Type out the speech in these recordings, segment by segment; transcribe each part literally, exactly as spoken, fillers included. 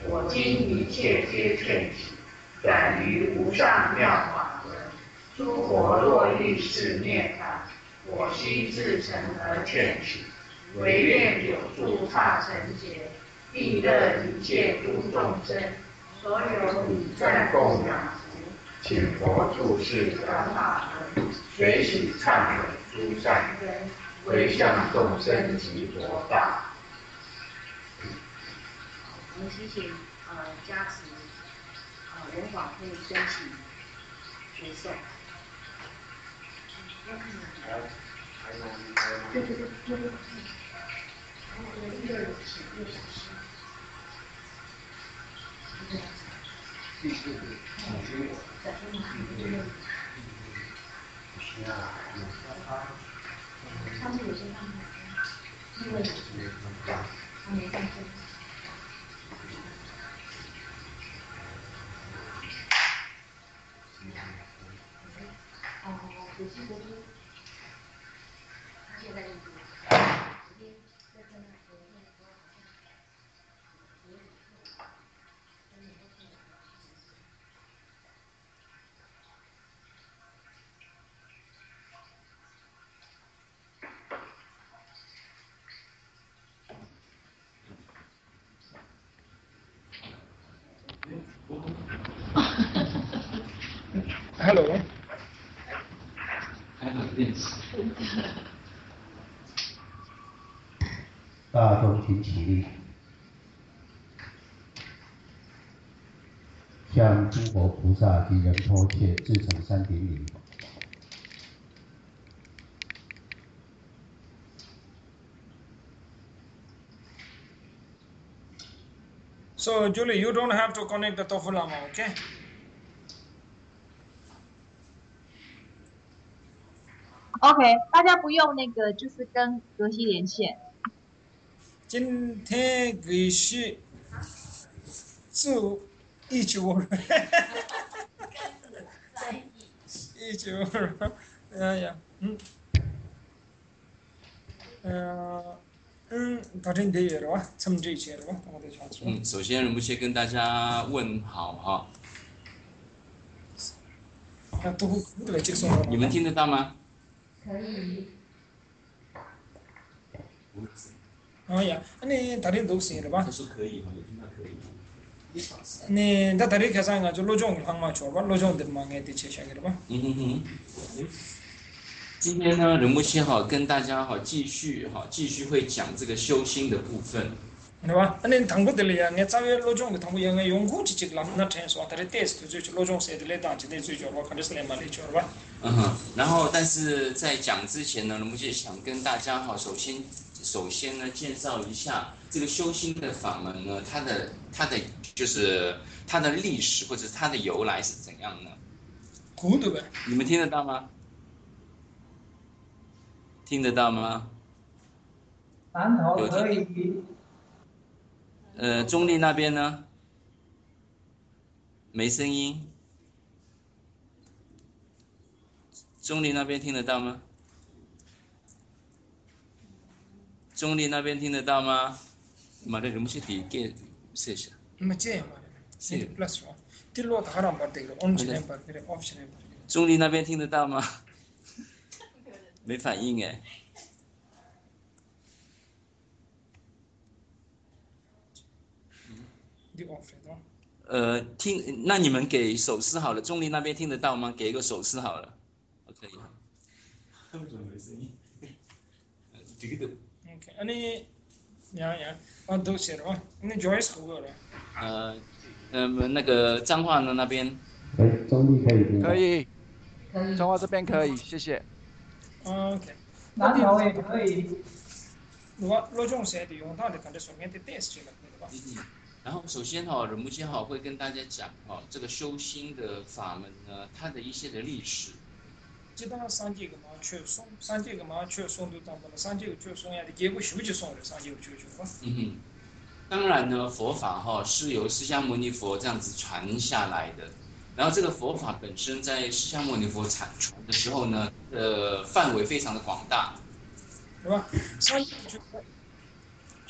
我今一切皆劝起，转于无上妙法轮。诸佛若欲是涅槃，我悉至诚而劝起。唯愿久住刹尘劫，必乐一切诸众生。所有礼赞供养福，请佛住世转法轮。随喜忏悔诸善根，回向众生及佛道。 我们提醒呃加持呃人法可以申请决胜。对对对对对。然后呢，一个请一个小时。 第四个，请君我。 在中华民国。他们有些他们因为他没上升。哦，有些国都，他现在印度，昨天在跟他昨天说好像，昨天跟你说听的。 Hello. Hello, yes. 大众请起立，向诸佛菩萨及仁波切至诚三顶礼。 So Julie, you don't have to connect the Tofu Lama, okay? OK， 大家不用那个，就是跟格西连线。 今天格西住一九二，一九二，哎呀，嗯，呃，嗯，大家对了吧？参这些了吧？我的传说。 嗯，首先仁波切跟大家问好哈。 啊，都都来接送了。 你们听得到吗？ 可以。 哎呀，你大家都行了吧？ 他说可以，我听到可以。 你那大家开上啊，就罗中行嘛，去吧，罗中的嘛，俺得去下去了吧？ 嗯哼哼。今天呢，仁波切好跟大家好继续哈，继续会讲这个修心的部分。 对吧？那唐古的里啊，俺早有罗中的唐古样，俺用过几几个那陈说，他的 test 就就罗中写的来当，就得追究我看的是来嘛来追了吧？ 嗯哼。然后，但是在讲之前呢，仁波切想跟大家好，首先首先呢，介绍一下这个修心的法门呢，它的它的就是它的历史或者是它的由来是怎样呢？ 古的呗。 你们听得到吗？听得到吗？ 南头可以。 呃，中立那边呢？没声音。中立那边听得到吗？中立那边听得到吗？马来人不是底给试一下。 没这样嘛？是 plus 哦，第六他让把这个 on 起来把这个 off 起来。 中立那边听得到吗？没反应哎。呃，听，那你们给手势好了，中立那边听得到吗？给一个手势好了，可以。为什么没声音？这个。 OK， 啊你，呀呀，啊都写了啊，你 Joyce 好了。 呃，嗯，那个彰化呢那边。 哎，中立可以听。 可以。彰化这边可以，谢谢。 OK。 南投也可以。 我罗中写的用它的，看的上面的 test 了，对吧？ 嗯。然后首先哈，仁波切哈会跟大家讲哈，这个修心的法门呢，它的一些的历史。 这当三节个嘛，确送三节个嘛，确送都当不了，三节个确送呀，结果修就送了，三节个确就吧。 嗯哼。当然呢，佛法哈是由释迦牟尼佛这样子传下来的，然后这个佛法本身在释迦牟尼佛传传的时候呢，呃，范围非常的广大， 对吧？三节个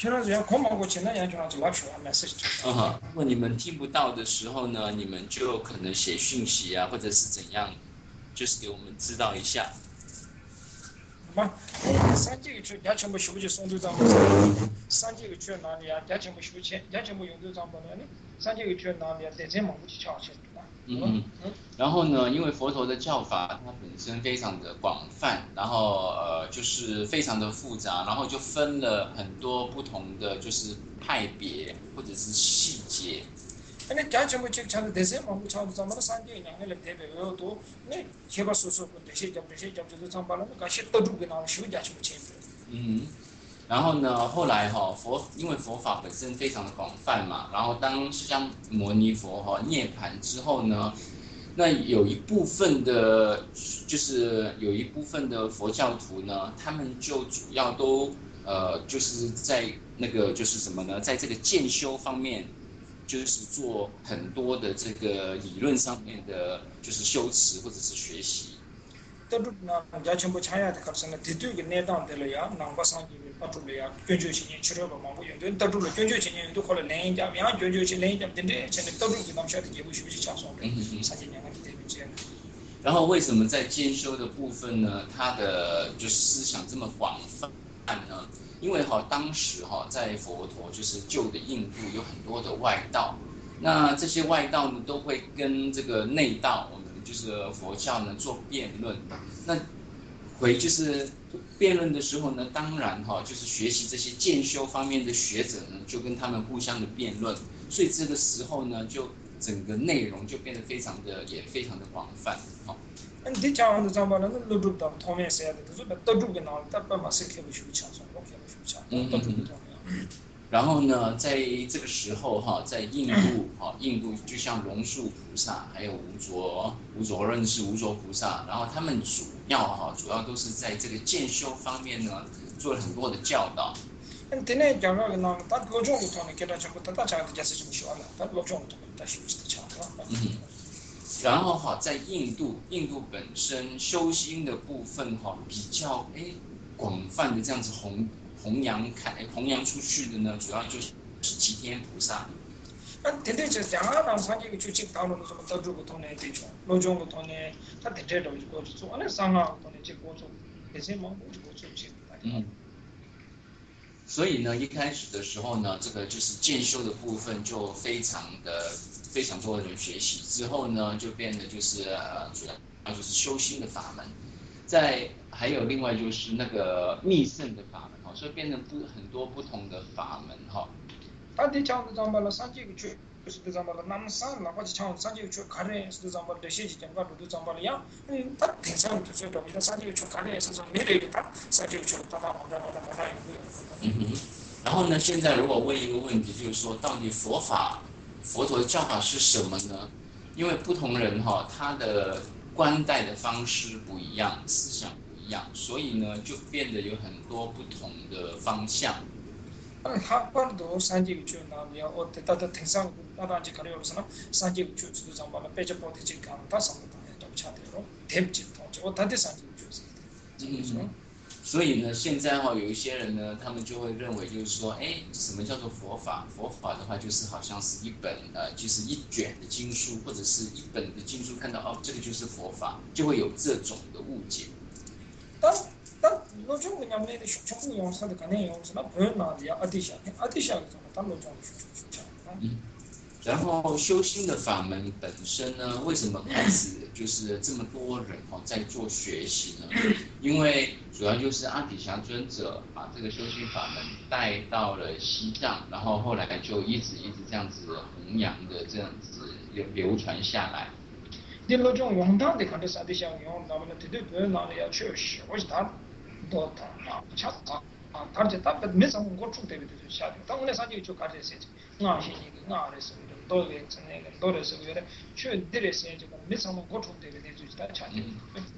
就那样空忙过去，那样就那就拉出来没事情。 嗯哼，如果你们听不到的时候呢，你们就可能写讯息啊，或者是怎样，就是给我们知道一下。 嘛，三几个区也全部修起送队长不三几个区哪里啊？也全部修起，也全部用队长不呢？三几个区哪里啊？在这忙不去瞧去。 嗯嗯。然后呢，因为佛陀的教法它本身非常的广泛，然后呃就是非常的复杂，然后就分了很多不同的就是派别或者是细节。 那家全部去瞧的，这些忙不瞧的，咱们三几年的来台北有多，那先把叔叔这些叫这些叫就是咱把那个些得住给那修家全部签的。 嗯。然后呢，后来哈、哦、佛因为佛法本身非常的广泛嘛，然后当释迦牟尼佛哈、哦、涅槃之后呢，那有一部分的，就是有一部分的佛教徒呢，他们就主要都呃就是在那个就是什么呢，在这个渐修方面，就是做很多的这个理论上面的，就是修持或者是学习。 得住那家全部参加的考生呢，第对个年档的了呀，南北三级的把住了呀，卷九七年七六个忙不用，都得住了卷九七年都考了两家，两卷九七两家，真的现在得住给他们晓得业务学习加上的，三几年的这边这样。 然后为什么在兼修的部分呢，它的就是思想这么广泛呢？因为哈当时哈在佛陀就是旧的印度有很多的外道，那这些外道呢都会跟这个内道，我们就是佛教呢做辩论。那回就是辩论的时候呢，当然哈就是学习这些渐修方面的学者呢，就跟他们互相的辩论，所以这个时候呢就整个内容就变得非常的也非常的广泛。好， 你这讲的怎么了？那得住到后面谁的？就是得住个那，他把马谁开不去抢上，我开不去抢，得住个然后呢，在这个时候哈，在印度哈，印度就像龙树菩萨，还有无着无着认识无着菩萨，然后他们主要哈，主要都是在这个渐修方面呢，做了很多的教导。 嗯，今天讲那个呢，他罗中的同呢，给他全部他大家的解释这么说了，他罗中的同他学习的强了。 嗯。然后哈，在印度，印度本身修心的部分哈，比较哎广泛的这样子弘弘扬开弘扬出去的呢，主要就是齐天菩萨。 嗯，天天就讲啊，那三几个去去讨论什么得住个同呢对象，罗中个同呢，他天天都去过去做，那三个同呢去过做，这些忙不去过做去。 嗯。所以呢，一开始的时候呢，这个就是渐修的部分就非常的非常多的人学习，之后呢就变得就是呃主要就是修心的法门，在还有另外就是那个密圣的法门哈，所以变成不很多不同的法门哈。 他的讲的咱们了三几个去，就是的咱们了南山了，或者讲三几个去看的是咱们的些几讲个都咱们了呀，嗯，他平常就是说的三几个去看的是说没得他三几个去他他他他他他嗯哼，然后呢，现在如果问一个问题，就是说，到底佛法、佛陀的教法是什么呢？因为不同人哈、哦，他的观待的方式不一样，思想不一样，所以呢，就变得有很多不同的方向。 嗯，他关都三几个去那里啊，我得他的挺上，那当就看到有什么三几个去就是咱们了，别就跑的去看，他什么东西都不晓得咯，听不进去，我他的三几个去是，嗯。 所以呢，现在哈、哦、有一些人呢，他们就会认为就是说，哎，什么叫做佛法？佛法的话就是好像是一本呃，就是一卷的经书，或者是一本的经书，看到哦，这个就是佛法，就会有这种的误解。 但但罗中的人们的全部用啥的可能用什么不用拿的呀？阿底下阿底下怎么当罗中的学学讲？ 嗯。然后修心的法门本身呢，为什么开始就是这么多人哦在做学习呢？因为主要就是阿底峡尊者把这个修心法门带到了西藏，然后后来就一直一直这样子弘扬的这样子流流传下来。 你罗中用他的看的阿底峡用，那么呢，绝对不用拿的要去学，我是他多他啊，恰他啊，他这他没什么我出对不对？就晓得，他我那三就就干这事情，俺是一个俺的是。多的成那个多的是为了去这类事情，就没什么过处对不对？就是他强调。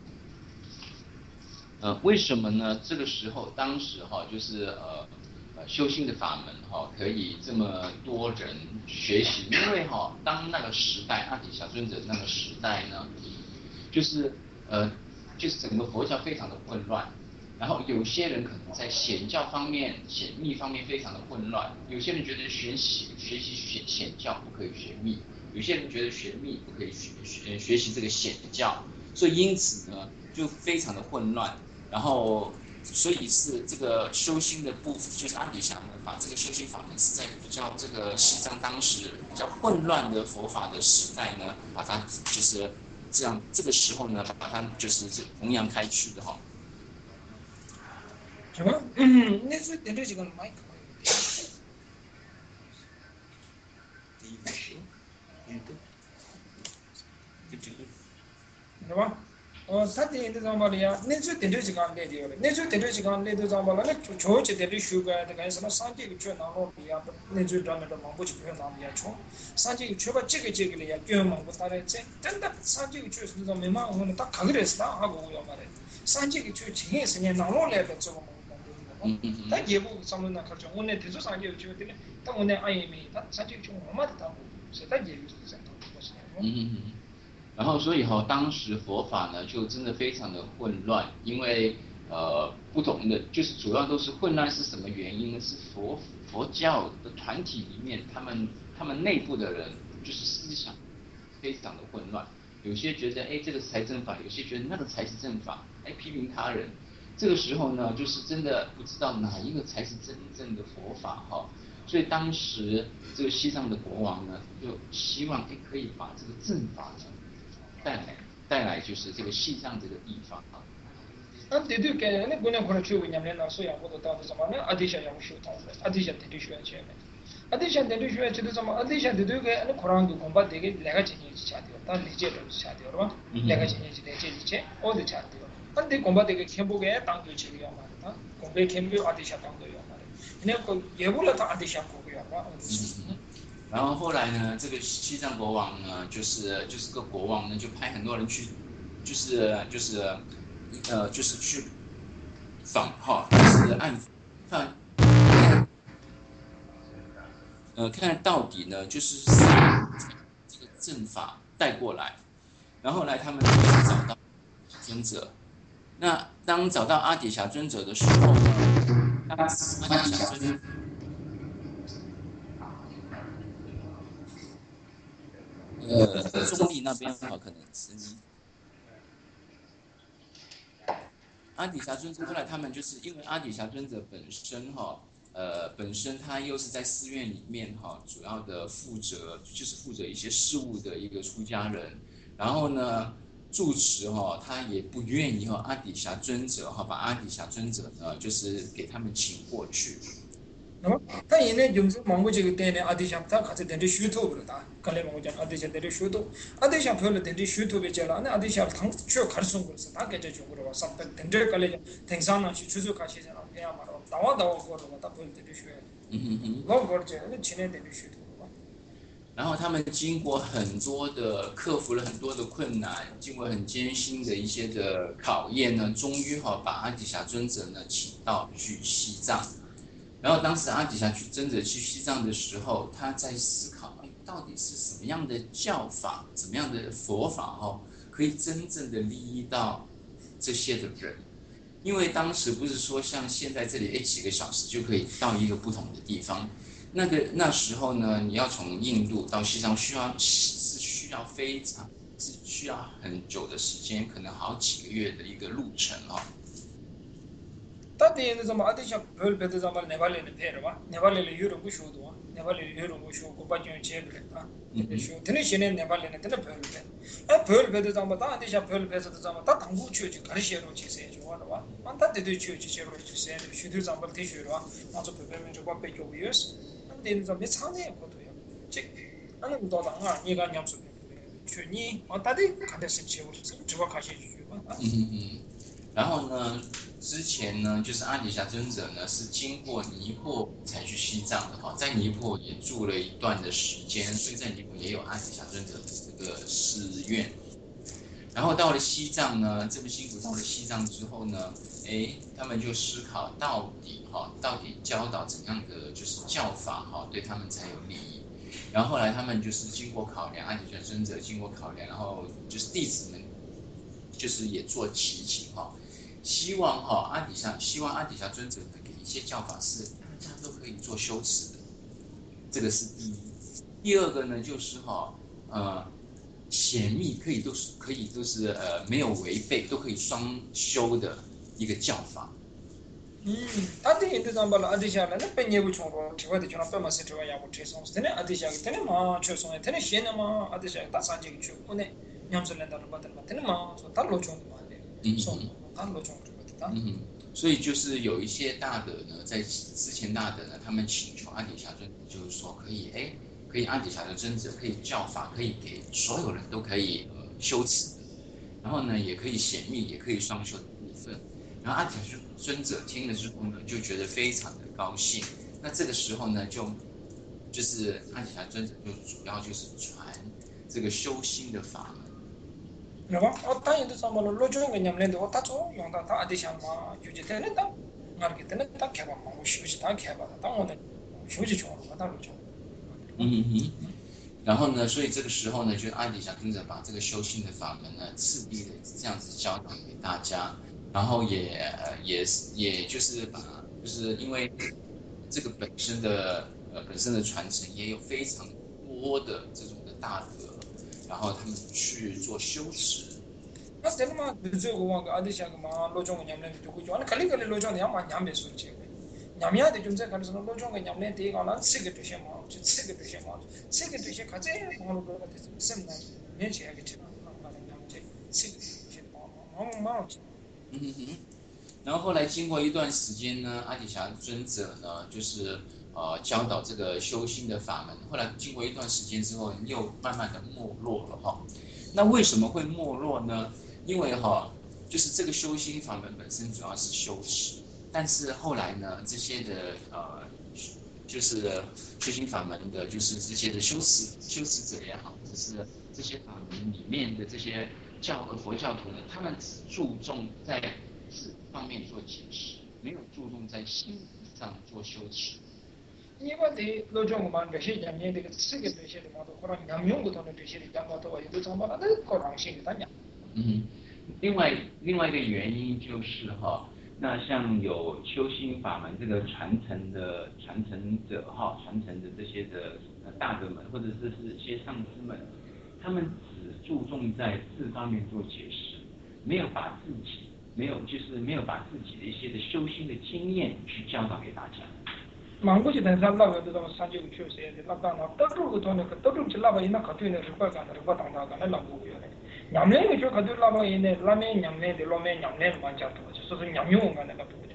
呃，为什么呢？这个时候，当时哈、哦，就是呃呃修心的法门哈、哦，可以这么多人学习，因为哈、哦，当那个时代阿底峡尊者那个时代呢，就是呃就是整个佛教非常的混乱，然然后有些人可能在显教方面、显密方面非常的混乱，有些人觉得学习学习显显教不可以学密，有些人觉得学密不可以学学学习这个显教，所以因此呢就非常的混乱。然后所以是这个修心的部分，就是阿底峡呢把这个修心法门是在比较这个西藏当时比较混乱的佛法的时代呢，把它就是这样这个时候呢把它就是弘扬开去的哈。 什么？嗯，那是点这几个麦克。是吧？哦，他点的怎么了呀？那就点这几个来的了，那就点这几个来的怎么了？那就就就点这修改的，干什么三这个卷拿落比呀？那就专门的忙不起不要拿比呀，从三这个缺把这个这个了呀，卷忙不打来这，真的三这个缺是那种没忙我们打卡个的是打哈个我要嘛的，三这个缺前一时间拿落来的这个忙。他也不上面那考证，我那提出上就就的嘞，但我那阿姨没，他上就就我嘛的他不，是他也有是这样，我是。 嗯嗯。然后所以哈、哦，当时佛法呢就真的非常的混乱，因为呃不同的就是主要都是混乱是什么原因呢？是佛佛教的团体里面，他们他们内部的人就是思想非常的混乱，有些觉得哎这个才正法，有些觉得那个才是正法，哎批评他人。这个时候呢，就是真的不知道哪一个才是真正的佛法哈，所以当时这个西藏的国王呢，就希望哎可以把这个正法呢带来带来，就是这个西藏这个地方啊。 那对对，给那姑娘可能去为年龄了，所以我都到底什么？那阿弟想要修他的，阿弟想对对学去的，阿弟想对对学去的什么？阿弟想对对个那可能就恐怕这个两个经验是差掉，但理解都是差掉了吧？两个经验是理解理解，我都差掉。那你恐怕这个全部给当做这个样嘛的，啊，恐怕全部阿弟想当做样嘛的，那个也不能当阿弟想过个样吧？嗯。 然后后来呢，这个西藏国王呢，就是就是个国王呢，就派很多人去，就是就是呃就是去访哈，就是暗看，呃看到底呢，就是这个正法带过来，然后来他们就找到尊者。那当找到阿底峡尊者的时候呢，阿底峡尊者。呃，中立那边哈，可能声音。阿底峡尊者后来他们就是因为阿底峡尊者本身哈，呃，本身他又是在寺院里面哈，主要的负责就是负责一些事务的一个出家人，然后呢，住持哈，他也不愿意哈，阿底峡尊者哈，把阿底峡尊者呢，就是给他们请过去。 那么，他现在就是忙过这个店呢，阿弟想他开始等着修图不了，他刚才忙过讲阿弟想等着修图，阿弟想漂了等着修图别接了，那阿弟想他去开始送过是，他给这中国的话，上等等着刚才讲，等上呢去出手开始讲了，这样嘛的，打完打完过的话，他不用等着修， 嗯哼哼。 老过的这，那前年等着修图。 然后他们经过很多的克服了很多的困难，经过很艰辛的一些的考验呢，终于哈把阿底峡尊者呢请到去西藏。然后当时阿底峡尊者去西藏的时候，他在思考，哎，到底是什么样的教法，怎么样的佛法哈，可以真正的利益到这些的人？因为当时不是说像现在这里，哎，几个小时就可以到一个不同的地方。那个那时候呢，你要从印度到西藏需要是需要非常是需要很久的时间，可能好几个月的一个路程哦。 他的那什么，阿弟想跑别的什么内巴里的拍了吧？内巴里的有人不修的啊，内巴里有人不修，我把钱借给他啊，他修。他那些年内巴里呢，他那跑了拍，哎，跑了拍的什么？他阿弟想跑了拍是的什么？他当过去就开始写了去写就完了吧？啊，他这对去就写了去写，修头上把他学了吧？然后就拍拍拍就把背教不也是？那那什么没差呢？可对呀，这，那那么多当啊，你看娘说的，去你啊，他的看得生气，我说这个开始就吧。 嗯嗯嗯。然后呢，之前呢，就是阿底峡尊者呢是经过尼泊才去西藏的哈，在尼泊也住了一段的时间，所以在尼泊也有阿底峡尊者的这个寺院。然后到了西藏呢，这么辛苦到了西藏之后呢，哎，他们就思考到底哈，到底教导怎样的就是教法哈，对他们才有利益。然后后来他们就是经过考量，阿底峡尊者经过考量，然后就是弟子们就是也做祈请哈。 希望哈、哦、阿底峡，希望阿底峡尊者给一些教法是大家都可以做修持的，这个是第一。第二个呢，就是哈、哦、呃显密可以都是可以都是呃没有违背，都可以双修的一个教法。 嗯，阿底印度上巴拉阿底峡呢，那本业务从罗，提外的就那本嘛是提外也不推送，现在阿底峡，现在嘛推送，现在现在嘛阿底峡大三节去，我呢，娘子来到了巴德嘛，现在嘛说大罗中嘛的，说大罗中就不得。 嗯，所以就是有一些大德呢，在之前大德呢，他们请求阿底峡尊者，就是说可以哎。可以阿底峡的尊者可以教法，可以给所有人都可以呃修持，然后呢也可以显密，也可以双修的部分。然后阿底峡尊者听了之后呢，就觉得非常的高兴。那这个时候呢，就就是阿底峡尊者就主要就是传这个修心的法门。 那么我当然都上班了，罗中个娘们的我打坐用到他阿底峡嘛，就觉得那当，俺给他那当开吧嘛，我休息当开吧，当我的休息去了，我当罗中。 嗯嗯，然后呢，所以这个时候呢，就阿底峡尊者把这个修心的法门呢，次第的这样子教导给大家，然后也呃也也就是把，就是因为这个本身的呃本身的传承也有非常多的这种的大德，然后他们去做修持。 那真的嘛，最后我个阿底峡个嘛，罗中个娘们就会讲，那肯定肯定罗中的要嘛娘们说起。냠이야 돼 좀 제가 그래서 로종가 냠네 되가나 세게 되셔 뭐 세게 되셔 뭐 세게 되셔 가제 뭐로 그러가 됐어 쌤나 내셔야 겠지 나는 냠제 세게 되셔 뭐 뭐 嗯哼，然后后来经过一段时间呢，阿底峡尊者呢，就是呃教导这个修心的法门。后来经过一段时间之后，又慢慢的没落了哈。那为什么会没落呢？因为哈，就是这个修心法门本身主要是修持。但是后来呢，这些的呃，就是修行法门的，就是这些的修持修持者也好，或者是这些法门里面的这些教佛教徒呢，他们只注重在字方面做解释，没有注重在心上做修持。 이번에 로종만 되시 장에 되게 쓰게 되시는 것도 그런 양용부터 되시는 장도 와 이거 정말 안 거랑 신이다냐. 嗯，另外另外一个原因就是哈。那像有修心法门这个传承的传承者哈，传承的这些的大德们，或者是是一些上师们，他们只注重在字方面做解释，没有把自己没有就是没有把自己的一些的修心的经验去教导给大家。 망고지 된 살라고 해도 산지고 추세에 라다나 떠들고 돈에 그 떠들지 라바 있나 가도는 리바가 리바 당다가 라고 요래 냠내는 저 가도 라바 있네 라메 냠내데 로메 냠내 만자도 소소 냠용가 내가 보고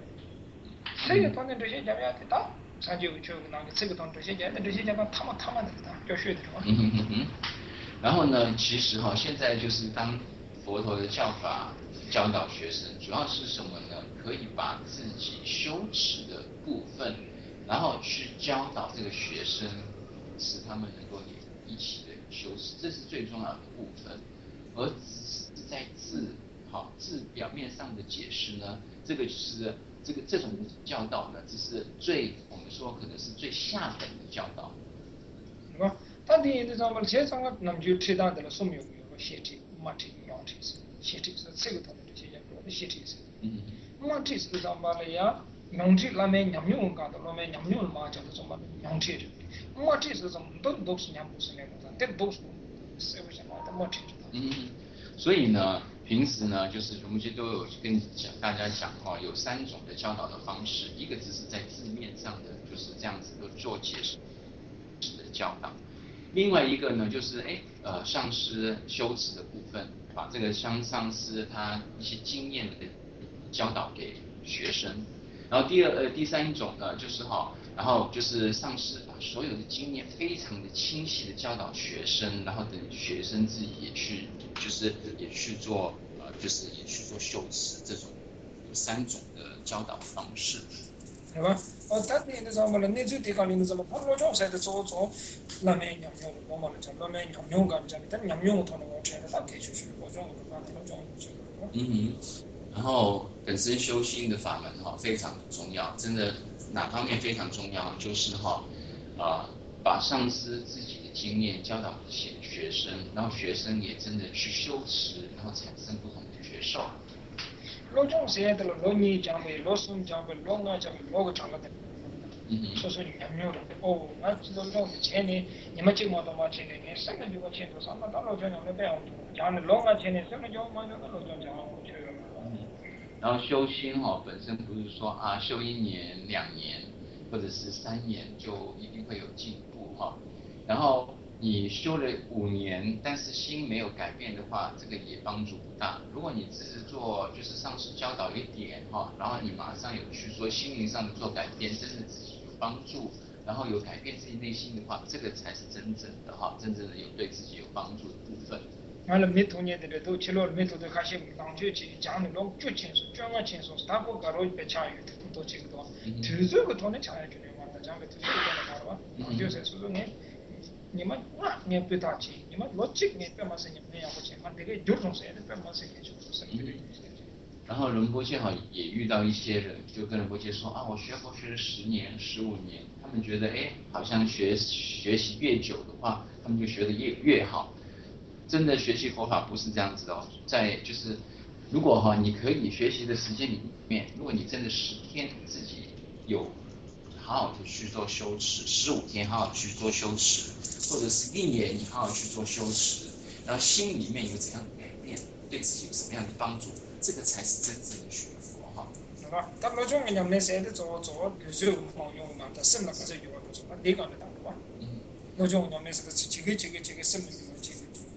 세게 돈에 되시 잡아야 됐다 산지고 추고 나게 세게 돈 되시 잡아야 되시 잡아 타마 타마 됐다 저学的嗯嗯嗯嗯。然后呢，其实哈，现在就是当佛陀的教法教导学生，主要是什么呢？可以把自己修持的部分。然后去教导这个学生，使他们能够也一起的修持，这是最重要的部分。而只是在字，好字表面上的解释呢，这个就是这个这种教导呢，只是最我们说可能是最下等的教导。 是吧？但第一的上面现在我们就提到的了，说明有个写体、马体、阳体是写体是这个他们这些人说的写体是，嗯，马体是上面了呀。영지 라멘 냠용 가도 라멘 냠용 마저도 좀 영지 뭐지是怎么都都是냠不是那个这都是是不是嘛的뭐지 嗯，所以呢平时呢就是我们就都有跟讲大家讲哈，有三种的教导的方式，一个只是在字面上的就是这样子的做解释的教导，另外一个呢就是哎呃上师修持的部分，把这个上上师他一些经验的教导给学生。然后第二呃第三种呢，就是哈，然后就是上师把所有的经验非常的清晰的教导学生，然后等学生自己也去就是也去做呃就是也去做修持，这种有三种的教导方式。 对吧？哦，但你那什么了？你就提高你那什么？不罗种晒的做做，那没养用，我们讲那没养用干这样，但养用头呢，我觉得他可以就是罗种，那罗种就是。 嗯哼。然后本身修心的法门哈非常重要，真的哪方面非常重要，就是哈啊、呃、把上师自己的经验教导给学生，然后学生也真的去修持，然后产生不同的觉受。 老中写的了，老你讲呗，老孙讲呗，老我讲呗，老个讲了的。说说你还没有哦，俺知道老的钱呢，你们今晚到嘛钱呢？你什么就个钱多少？那到老讲讲的不要多，讲的老个钱呢，什么叫嘛叫那老讲讲我去了。 然后修心哦，本身不是说啊修一年两年或者是三年就一定会有进步哈、哦。然后你修了五年，但是心没有改变的话，这个也帮助不大。如果你只是做就是上师教导一点哈、哦，然后你马上有去说心灵上的做改变，真的自己有帮助，然后有改变自己内心的话，这个才是真正的哈、哦，真正的有对自己有帮助的部分。 完了，没同年的都去了，没同的还是当就去讲的拢就轻松，讲个轻松，他不搞了别差有的多这个多，投这个多能差就能完了，讲个投这个多能完了吧？就是说说你你们啊，你不打钱，你们逻辑你别么事你们要不钱嘛，这个有种谁的别么事也就是什么的。 然后仁波切哈也遇到一些人，就跟仁波切说啊，我学佛学了十年、十五年，他们觉得哎，好像学学习越久的话，他们就学得越越好。真的学习佛法不是这样子的哦，在就是如果哈你可以学习的时间里面，如果你真的十天自己有好好的去做修持，十五天好好去做修持，或者是一年你好好去做修持，然后心里面有怎样的改变，对自己有什么样的帮助，这个才是真正的学佛哈。 是吧？但那种人们谁的做做就是冇用嘛，但是那个是有的做，你讲的对吧？那种人们是个这个这个这个什么的这个。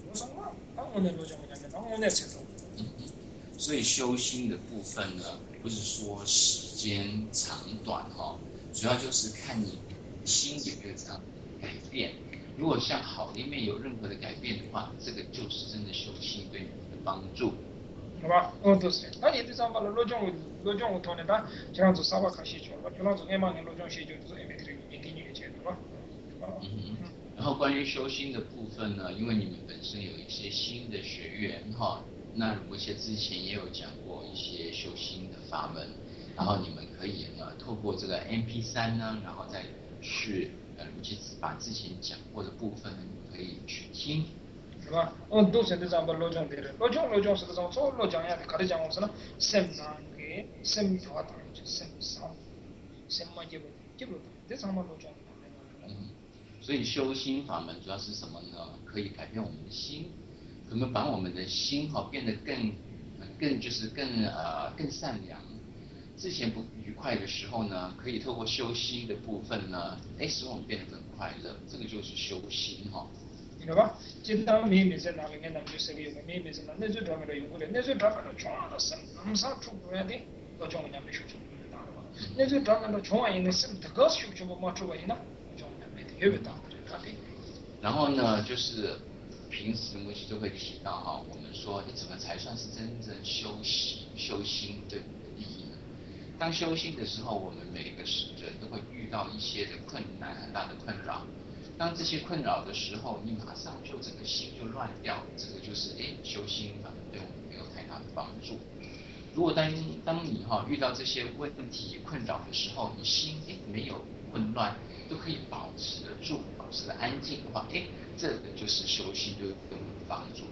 所以修心的部分呢，不是说时间长短哈、哦，主要就是看你心有没有这样改变。如果像好的一面有任何的改变的话，这个就是真的修心对你的帮助。 好吧，嗯，都是。那你这上把了老种老种头呢，他这样子啥话可写出了，就那种俺妈人老种写就都是俺们这个年给你的钱，对吧？ 嗯，然后关于修心的部分呢，因为你们本身有一些新的学员哈，那仁波切之前也有讲过一些修心的法门，然后你们可以呢透过这个 M P 三 呢，然后再去呃去把之前讲过的部分呢，你们可以去听。 是吧？嗯，都是这样把老种的人，老种老种是个种早老讲呀，他的讲我是呢，什么个什么大当就什么上，什么就不就不这上嘛老种。 嗯，所以修心法门主要是什么呢？可以改变我们的心，可能把我们的心哈、哦、变得更更就是更呃更善良。之前不愉快的时候呢，可以透过修心的部分呢，哎，使我们变得更快乐。这个就是修心哈、哦。 对吧？今天妹妹在哪里？俺们就是个有个妹妹在那，那就专门的有个的，那就专门的穷的生，那啥出不来的，我叫我家没学出不大的嘛。那就专门的穷人的生，这个学出不嘛出来呢？我叫我家没的，越越大的他的。 然后呢，就是平时我就会提到哈，我们说你怎么才算是真正修习修心对你的利益呢？当修心的时候，我们每个人都会遇到一些的困难，很大的困扰。当这些困扰的时候，你马上就整个心就乱掉，这个就是哎修心反而对我们没有太大的帮助。如果当当你哈、哦、遇到这些问题困扰的时候，你心哎没有混乱，都可以保持得住，保持得安静的话，哎，这个就是修心对我们的帮助。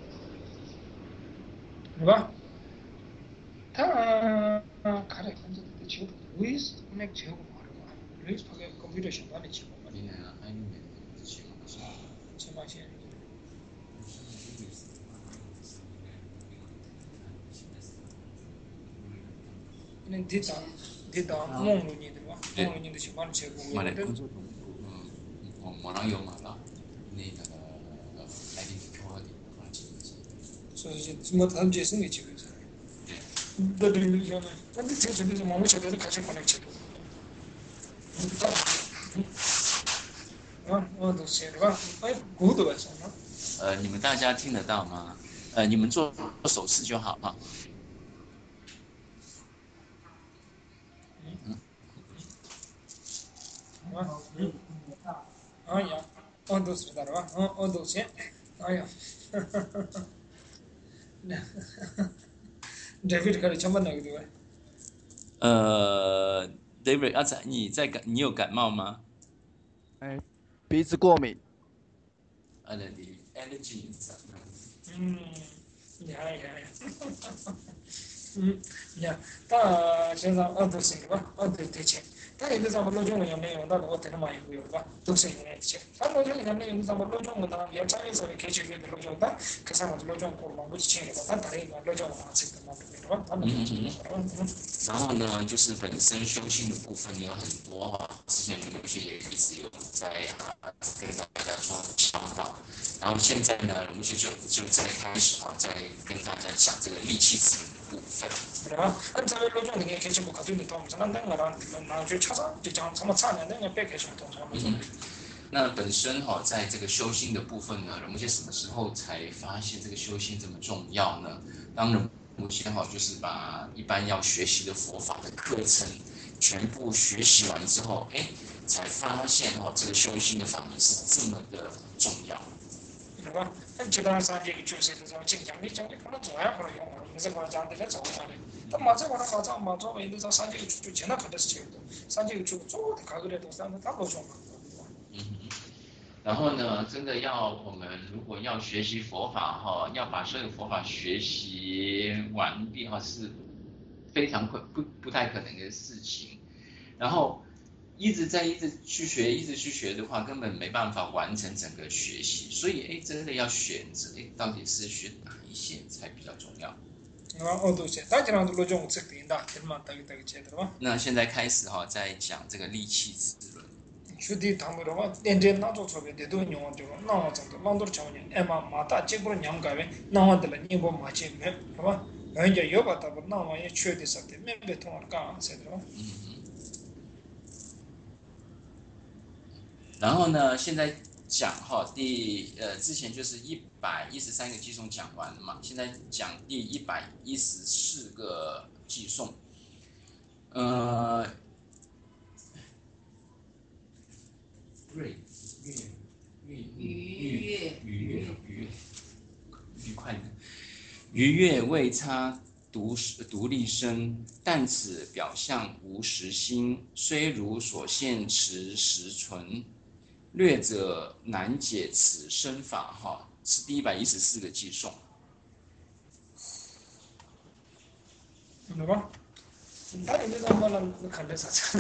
是吧？他看来很多的球，为什么那个球不好的话，为什么那个 computer 相关的球嘛？ 你呢？还有没有情况？ 情况线。那跌倒跌倒梦了你对吧？梦了你的情况的结果， 我来工作中，嗯，我马上有马了，那个来点高的话题。 所以什么他们节省的机会噻。对。那对对，那你这这这我们现在都开始可能去。啊，我都写对吧？哎，古的吧，什么？ 呃，你们大家听得到吗？呃，你们做手势就好哈。嗯。 啊，嗯。哎呀，我都知道了吧？我我都写。哎呀，哈哈哈哈。那，哈哈。David 开始讲不那个对吧？ 呃 ，David 阿仔，你在感，你有感冒吗？ 哎，鼻子过敏。 allergy allergy 嗯，厉害厉害。 嗯，呀，但现在二都是吧，二都得钱。但有的咱们老中人没用到，我等他妈有有吧，都是用来钱。咱老中人没用，咱们老中人呢，也找一些开始给老中的，可是我们老中过了，我就钱了，咱打一个老中话这个嘛，对吧？他们嗯嗯。 然后呢，就是本身修行的部分有很多哈，之前有些也一直有在啊跟大家说倡导，然后现在呢，我们就就就在开始啊，在跟大家讲这个力气子的部分。 对吧？按照老中的开始不考虑的东西，那那个让让去查查，就讲什么查呢？那个别开始东西，没错。 那本身哈、哦，在这个修心的部分呢，人们些什么时候才发现这个修心这么重要呢？当人目前哈，就是把一般要学习的佛法的课程全部学习完之后，哎，才发现哈、哦，这个修心的法门是这么的重要。 对吧？那基本上这个就是这种经常的讲的，可能做也不能用，你是讲讲的来做嘛的。但马这个马早马早为那种三九就经常看的是这个，三九就做的看个来都是那大多数嘛。 嗯，然后呢，真的要我们如果要学习佛法哈，要把所有佛法学习完毕哈，是非常困不不太可能的事情。然后一直在一直去学，一直去学的话，根本没办法完成整个学习。所以哎，真的要选择哎，到底是选哪一些才比较重要？那现在开始哈，在讲这个力气之论。 슈디 담으러와 렌제 나도 저게 대도 용원죠 나와 정도 만들 정년 에마 마다 제부로 냠가베 나와들 니보 마치메 봐 이제 요바다 나와에 최대사데 멤베 통할까 세드로 然后呢，现在讲哈第呃之前就是一百一十三个寄颂讲完了嘛，现在讲第一百一十四个寄颂，呃。瑞月月愉悦愉悦愉愉快的愉悦未差独独立身，但此表象无实心，虽如所现持实存，略者难解此身法哈，是第一百一十四个寄颂。 对吧？他有那种么能看得啥子？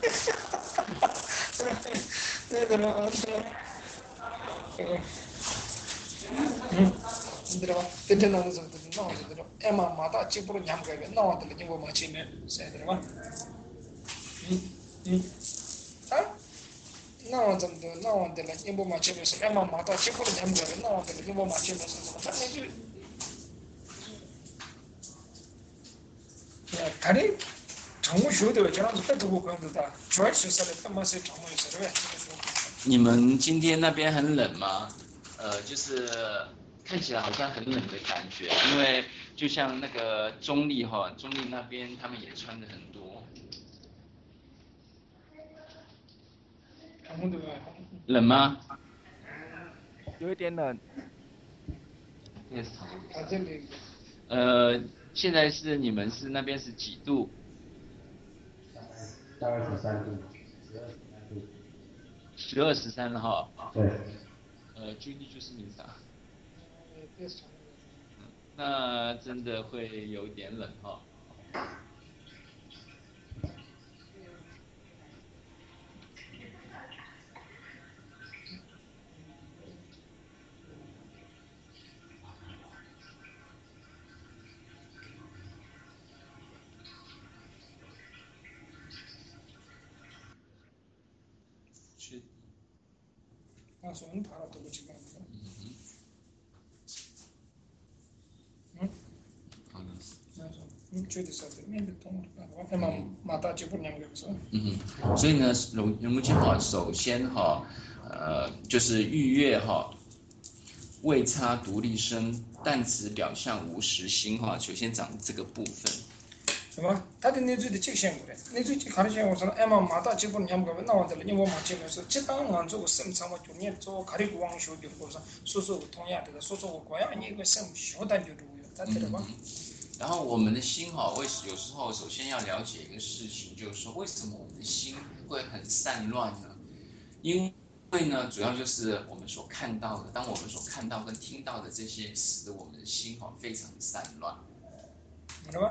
对的了，对。嗯，你知道吧？今天那个时候，那我知道，哎妈，马大就不能两个月，那我得了，你我妈前面，谁知道吧？嗯嗯，啊？那我怎么的？那我得了，你我妈前面是，哎妈，马大就不能两个月，那我得了，你我妈前面是什么？反正就，呀，看你。常务学的，这样子不多管子的，主要是说的他妈是常务是的呗。 你们今天那边很冷吗？呃，就是看起来好像很冷的感觉，因为就像那个中立哈，中立那边他们也穿的很多。冷吗？ 有一点冷。 Yes。呃，现在是你们是那边是几度？ 大概十三度， 十二十三哈。 对。 呃，距离就是你啥？那真的会有点冷哈。是。 啊，说你爬了多久了？嗯。 好的。 嗯，觉得是的，面的痛，那么马大就不两个是吧？ 嗯哼，所以呢，龙龙目前哈，首先哈，呃，就是逾越哈，未差独立身，但此表象无实心哈，首先讲这个部分。 是吧？他的内在的极限过来，内在极看见我说，哎嘛，马大就不两个，那我得了，因为我马前面说，这当俺做个生产嘛，就你做卡里古王学的，或者说说我同样的，说说我关样你个生学单就重要，咱知道吧？ 然后我们的心哈，为有时候首先要了解一个事情，就是说为什么我们的心会很散乱呢？因为呢，主要就是我们所看到的，当我们所看到跟听到的这些，使得我们的心哈非常散乱。 知道吧？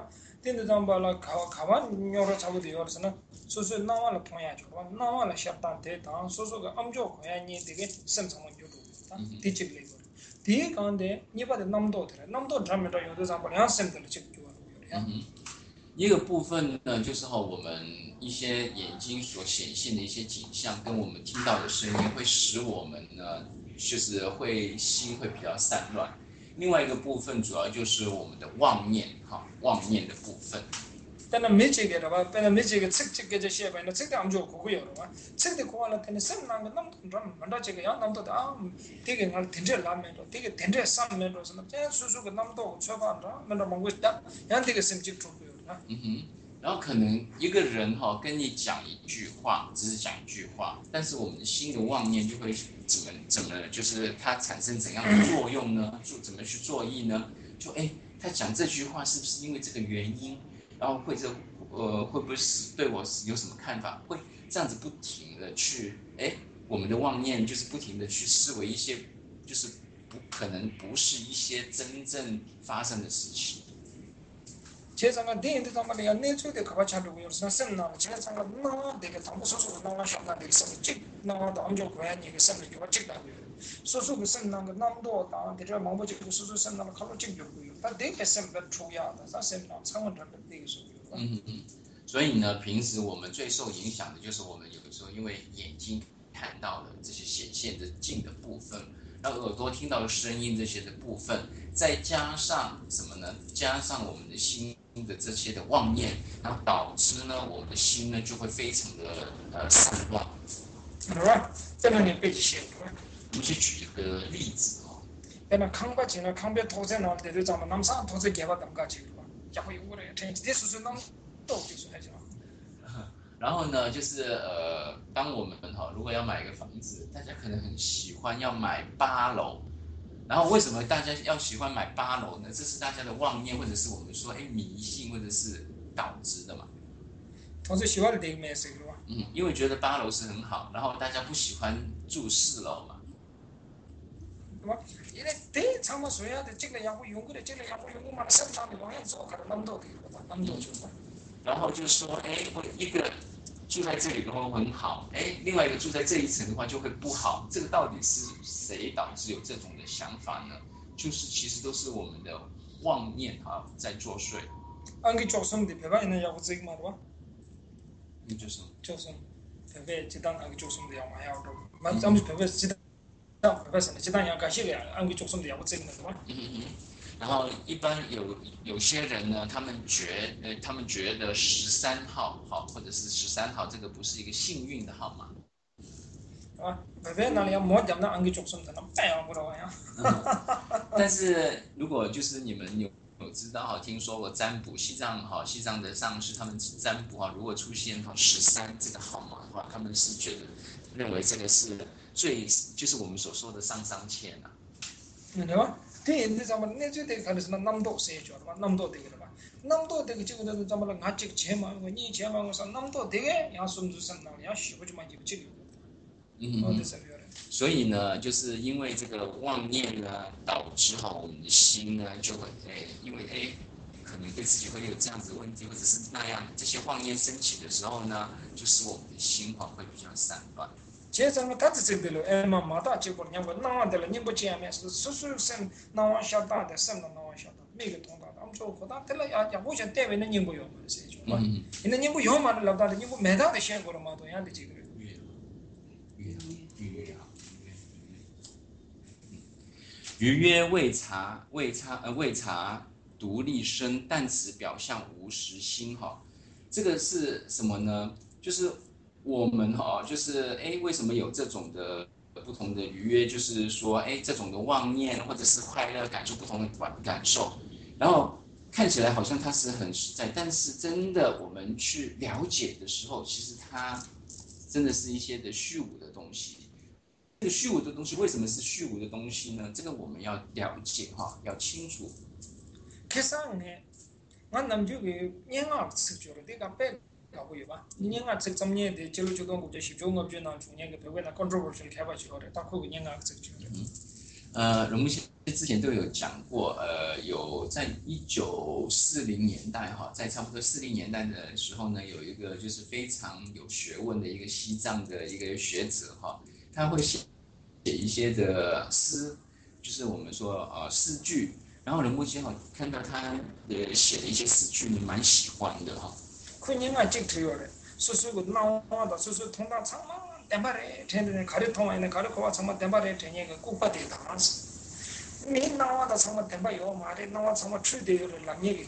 딘데 잠발라 가만 요로 잡고도 요르스나 소소 나와라 포야 줘. 나와라 샤탄 대다 소소가 암조 고야니 되게 sem상만 요도. 티치블레 거. 뒤에 가는데 니바데 남도 들 남도 잠메도 요도 잠발야 sem들 직 줘. 一个部分呢，就是哈我们一些眼睛所显现的一些景象，跟我们听到的声音，会使我们呢，就是会心会比较散乱。另外一个部分主要就是我们的妄念，哈，妄念的部分。 但没这个的吧，但没这个吃这个这些吧，那这个俺们就苦苦有了吧，吃的苦完了，但是生那个那么多人，蛮多这个样那么多的啊，这个俺停着拉面着，这个停着上面着什么，这样叔叔个那么多吃饭着，蛮多忙过的，让这个心情出不了啊。 嗯哼。然后可能一个人哈、哦、跟你讲一句话，只是讲一句话，但是我们的心的妄念就会怎么怎么，就是它产生怎样的作用呢？做怎么去作意呢？就哎，他讲这句话是不是因为这个原因？然后会这呃会不会是对我有什么看法？会这样子不停的去哎，我们的妄念就是不停的去思维一些就是不可能不是一些真正发生的事情。 제가 대인도 담아내야 내주대 가봐차도 요르선 셈나 제가 나 되게 담고 소소 나와 샤나 되게 셈 나와도 암조 고야니 그 셈을 이거 찍다고요 소소 그 셈나 그 남도 다 되게 망보지 그 소소 셈나 칼로 찍고요 다 되게 셈을 초야다 다 셈나 창원 잡을 되게 소요 嗯嗯，所以呢，平时我们最受影响的就是我们有的时候因为眼睛看到了这些显现的镜的部分，然后耳朵听到的声音这些的部分，再加上什么呢？加上我们的心。 的这些的妄念，然后导致呢，我们的心呢就会非常的呃散乱。 是吧？这个你背起来。 我们去举一个例子哦。 那康巴金呢？康巴投资呢？对对，咱们南山投资给吧，怎么搞去了？也会有的，这这属是能都就是还是。 然后呢，就是呃，当我们哈、哦，如果要买一个房子，大家可能很喜欢要买八楼。 然后为什么大家要喜欢买八楼呢？这是大家的妄念，或者是我们说哎迷信，或者是导致的嘛。 我最喜欢的地方是吧？ 嗯，因为觉得八楼是很好，然后大家不喜欢住四楼嘛。 对吧？因为对，他们说呀的这个也会用过的，这个也会用过嘛，生产的往样做，可能那么多的，那么多就。 然后就说哎，我一个。 住在这里的话很好，哎，另外一个住在这一层的话就会不好。这个到底是谁导致有这种的想法呢？就是其实都是我们的妄念啊在作祟。 安个作祟的，别把人家不这个嘛，对吧？ 你就是作祟，别别只当安个作祟的要嘛要多，嘛咱们别别只当别别什么，只当要感谢个安个作祟的要不这个嘛，对吧？ 嗯嗯。 然后一般有有些人呢，他们觉呃，他们觉得十三号好，或者是十三号这个不是一个幸运的号码。 啊，别别那里要莫讲那安个作祟的，那白样不着呀。 但是如果就是你们有有知道哈，听说过占卜西藏哈，西藏的上师他们占卜哈，如果出现哈十三这个号码的话，他们是觉得认为这个是最就是我们所说的上上签啊。 对吧？ 对，你咱们那就得看的是那南道谁叫的吧？南道这个的吧？南道这个这个的咱们那俺这个钱嘛，我你钱嘛，我说南道这个，伢孙子生那，伢媳妇就嘛这个这个。 嗯嗯。所以呢，就是因为这个妄念呢，导致哈我们的心呢就会哎，因为哎，可能对自己会有这样子的问题，或者是那样这些妄念升起的时候呢，就使我们的心哈会比较散乱。 제가 다 듣지들로 에마 마다 지고 그냥 나와들 님고 지하면서 수술선 나와 샤다데 선 나와 샤다 미게 통다 암초 거다 틀라 야 야고셔 때문에 님고요 말이죠. 이는 님고 요만을 나다데 님고 매다데 셴고로 마도 야데 지금. 余曰未察未察呃未察独立身，但此表象无实心哈。这个是什么呢？就是。 我们哈、哦，就是哎，为什么有这种的不同的愉悦？就是说，哎，这种的妄念或者是快乐，感受不同的感感受，然后看起来好像它是很实在，但是真的我们去了解的时候，其实它真的是一些的虚无的东西。这个虚无的东西为什么是虚无的东西呢？这个我们要了解哈，要清楚。 其实呢，我남주의영악스조를내가빼 하고 봐. 인형아 책 점례에 제일 주동 국제 시종업 주나 중요한 게 배우나 컨트롤을 해봐 주거래. 딱 그거 인형아 책 주. 呃，荣木先生之前都有讲过，呃，有在一九四零年代哈，在差不多四零年代的时候呢，有一个就是非常有学问的一个西藏的一个学者哈，他会写写一些的诗，就是我们说呃诗句，然后荣木先生看到他呃写的一些诗句，你蛮喜欢的哈。 그냥아 찍트요래 수수고 나와다 수수 통다 참마 템바레 텐데 가리 통하네 가리 코와 참마 템바레 텐예 그 꾸빠데 다스 미 나와다 참마 템바요 마레 나와 참마 추데요 랑예게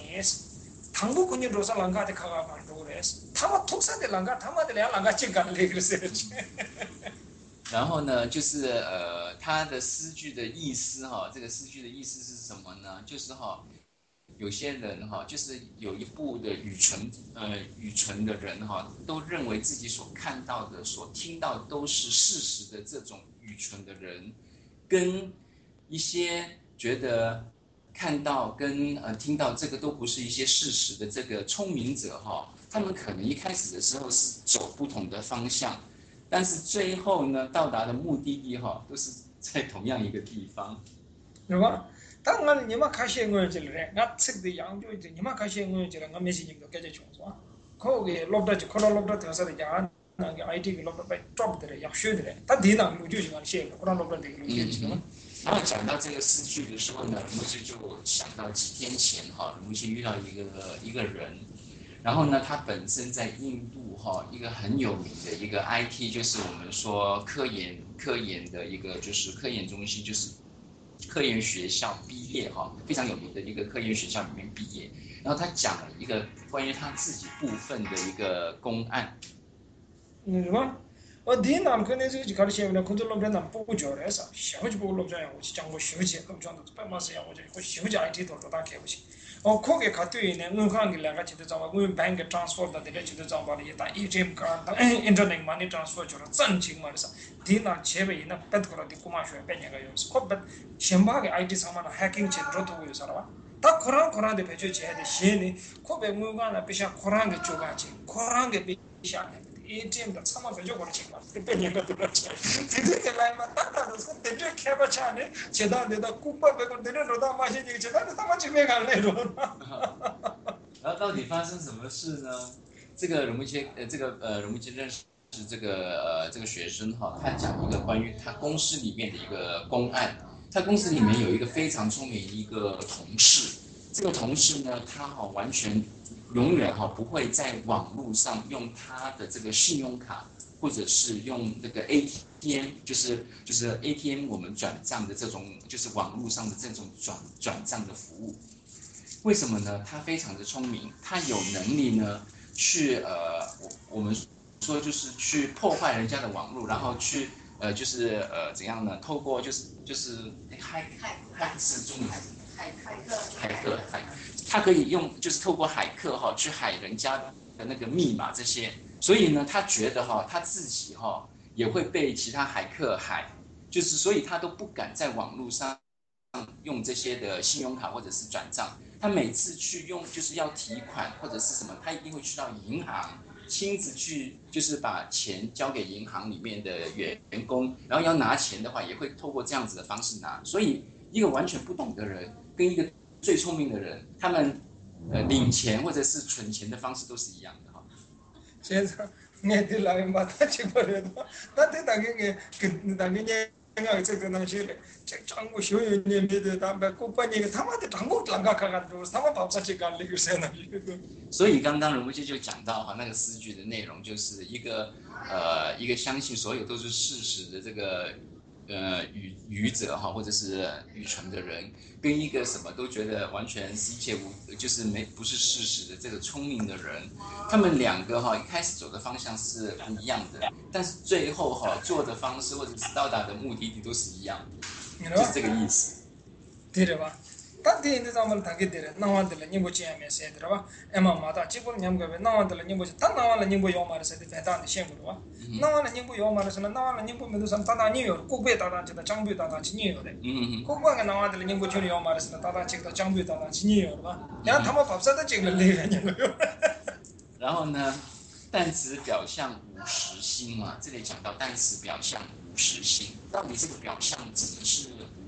케바니스 당부 군이 로사 랑가데 카가 반도레스 타마 톡사데 랑가 타마데 랑가 찍갈레 그랬어요 然后呢，就是呃，他的诗句的意思哈，这个诗句的意思是什么呢？就是哈，有些人哈，就是有一部的愚蠢呃愚蠢的人哈，都认为自己所看到的、所听到的都是事实的这种愚蠢的人，跟一些觉得看到跟呃听到这个都不是一些事实的这个聪明者哈，他们可能一开始的时候是走不同的方向。但是最后呢，到达的目的地哈，都是在同样一个地方。 对吧？当然，你们开些我这嘞，我吃的洋酒的，你们开些我这嘞，我没事情都给这穷是吧？可个落得就可能落得掉下来呀，那个 I T 个落得被 drop 的嘞，要学的嘞，他地上路就是讲写的，可能落得这个路线是吧？ 然后讲到这个诗句的时候呢，我们就就想到几天前哈，我们去遇到一个一个人。然后呢，他本身在印度哈一个很有名的一个 I T， 就是我们说科研科研的一个就是科研中心，就是科研学校毕业哈，非常有名的一个科研学校里面毕业。然后他讲了一个关于他自己部分的一个公案。 嗯，是吧？我第一难可能是就开始写呢，工作老板难不叫来啥，小就不老板呀，我去讲我小姐，咁讲到白马事呀，我就我小姐 I T 多多大开不起。哦，可个卡对呢，我看个两个记得讲话，我 bank transfer 的这个记得讲话的，但 A T M card，但 internet money transfer 就是真情嘛的啥，第那前边那别个的古马学别那个有，可别先把个 I T 上面的 hacking 进入到有啥了吧？他可能可能的别就接的些呢，可别我讲了，别像可能个做干净，可能个别像。A T M 的참아 가지고 그렇지 마. 대변인 것도 그렇지. 뒤에 라인만 따라서 대변 캐바 차네. 제단에다 국밥 배고 내는 로다 마시지 제단에 다 마치 매 갈래로. 然后到底发生什么事呢？这个荣木切呃，这个呃荣木切认识这个呃这个学生哈，他讲一个关于他公司里面的一个公案。他公司里面有一个非常聪明一个同事，这个同事呢，他哈完全。永远哈不会在网络上用他的这个信用卡，或者是用那个 A T M， 就是就是 A T M 我们转账的这种，就是网络上的这种转转账的服务。为什么呢？他非常的聪明，他有能力呢去呃我我们说就是去破坏人家的网络，然后去呃就是呃怎样呢？透过就是就是骇骇骇是中文还是骇骇客骇客骇。他可以用，就是透过骇客哈去海人家的那个密码这些，所以呢，他觉得哈他自己哈也会被其他骇客害，就是所以他都不敢在网络上用这些的信用卡或者是转账。他每次去用就是要提款或者是什么，他一定会去到银行，亲自去就是把钱交给银行里面的员工，然后要拿钱的话也会透过这样子的方式拿。所以一个完全不懂的人跟一个最聪明的人，他们呃领钱或者是存钱的方式都是一样的哈。 现在你的来嘛，他去不了的，那得当个跟当个你那这个东西嘞，这张国修有年没得，他们国办那个他妈的张国啷个看看都，他们跑上去干那个啥呢？ 所以刚刚荣木切就讲到哈，那个诗句的内容就是一个呃一个相信所有都是事实的这个。呃，愚愚者哈，或者是愚蠢的人，跟一个什么都觉得完全是一切无，就是没不是事实的这个聪明的人，他们两个哈一开始走的方向是不一样的，但是最后哈做的方式或者是到达的目的地都是一样的，就是这个意思。 对了吧？但第一咱们谈个的，那完的了，你不见面谁的吧？哎妈妈的，结果你们个那完的了，你不他那完了，你不要嘛的谁的，反正的先不的吧？那完了你不要嘛的什么？那完了你不没得什么，打打你有，国别打打起的，江北打打起你有的。嗯嗯。国外个那完的了，你不就要嘛的什么？打打起的，江北打打起你有的吧？然后他们把啥都进了那个，你没有。 然后呢，但词表象无实心嘛，这里讲到但词表象无实心，到底这个表象指的是无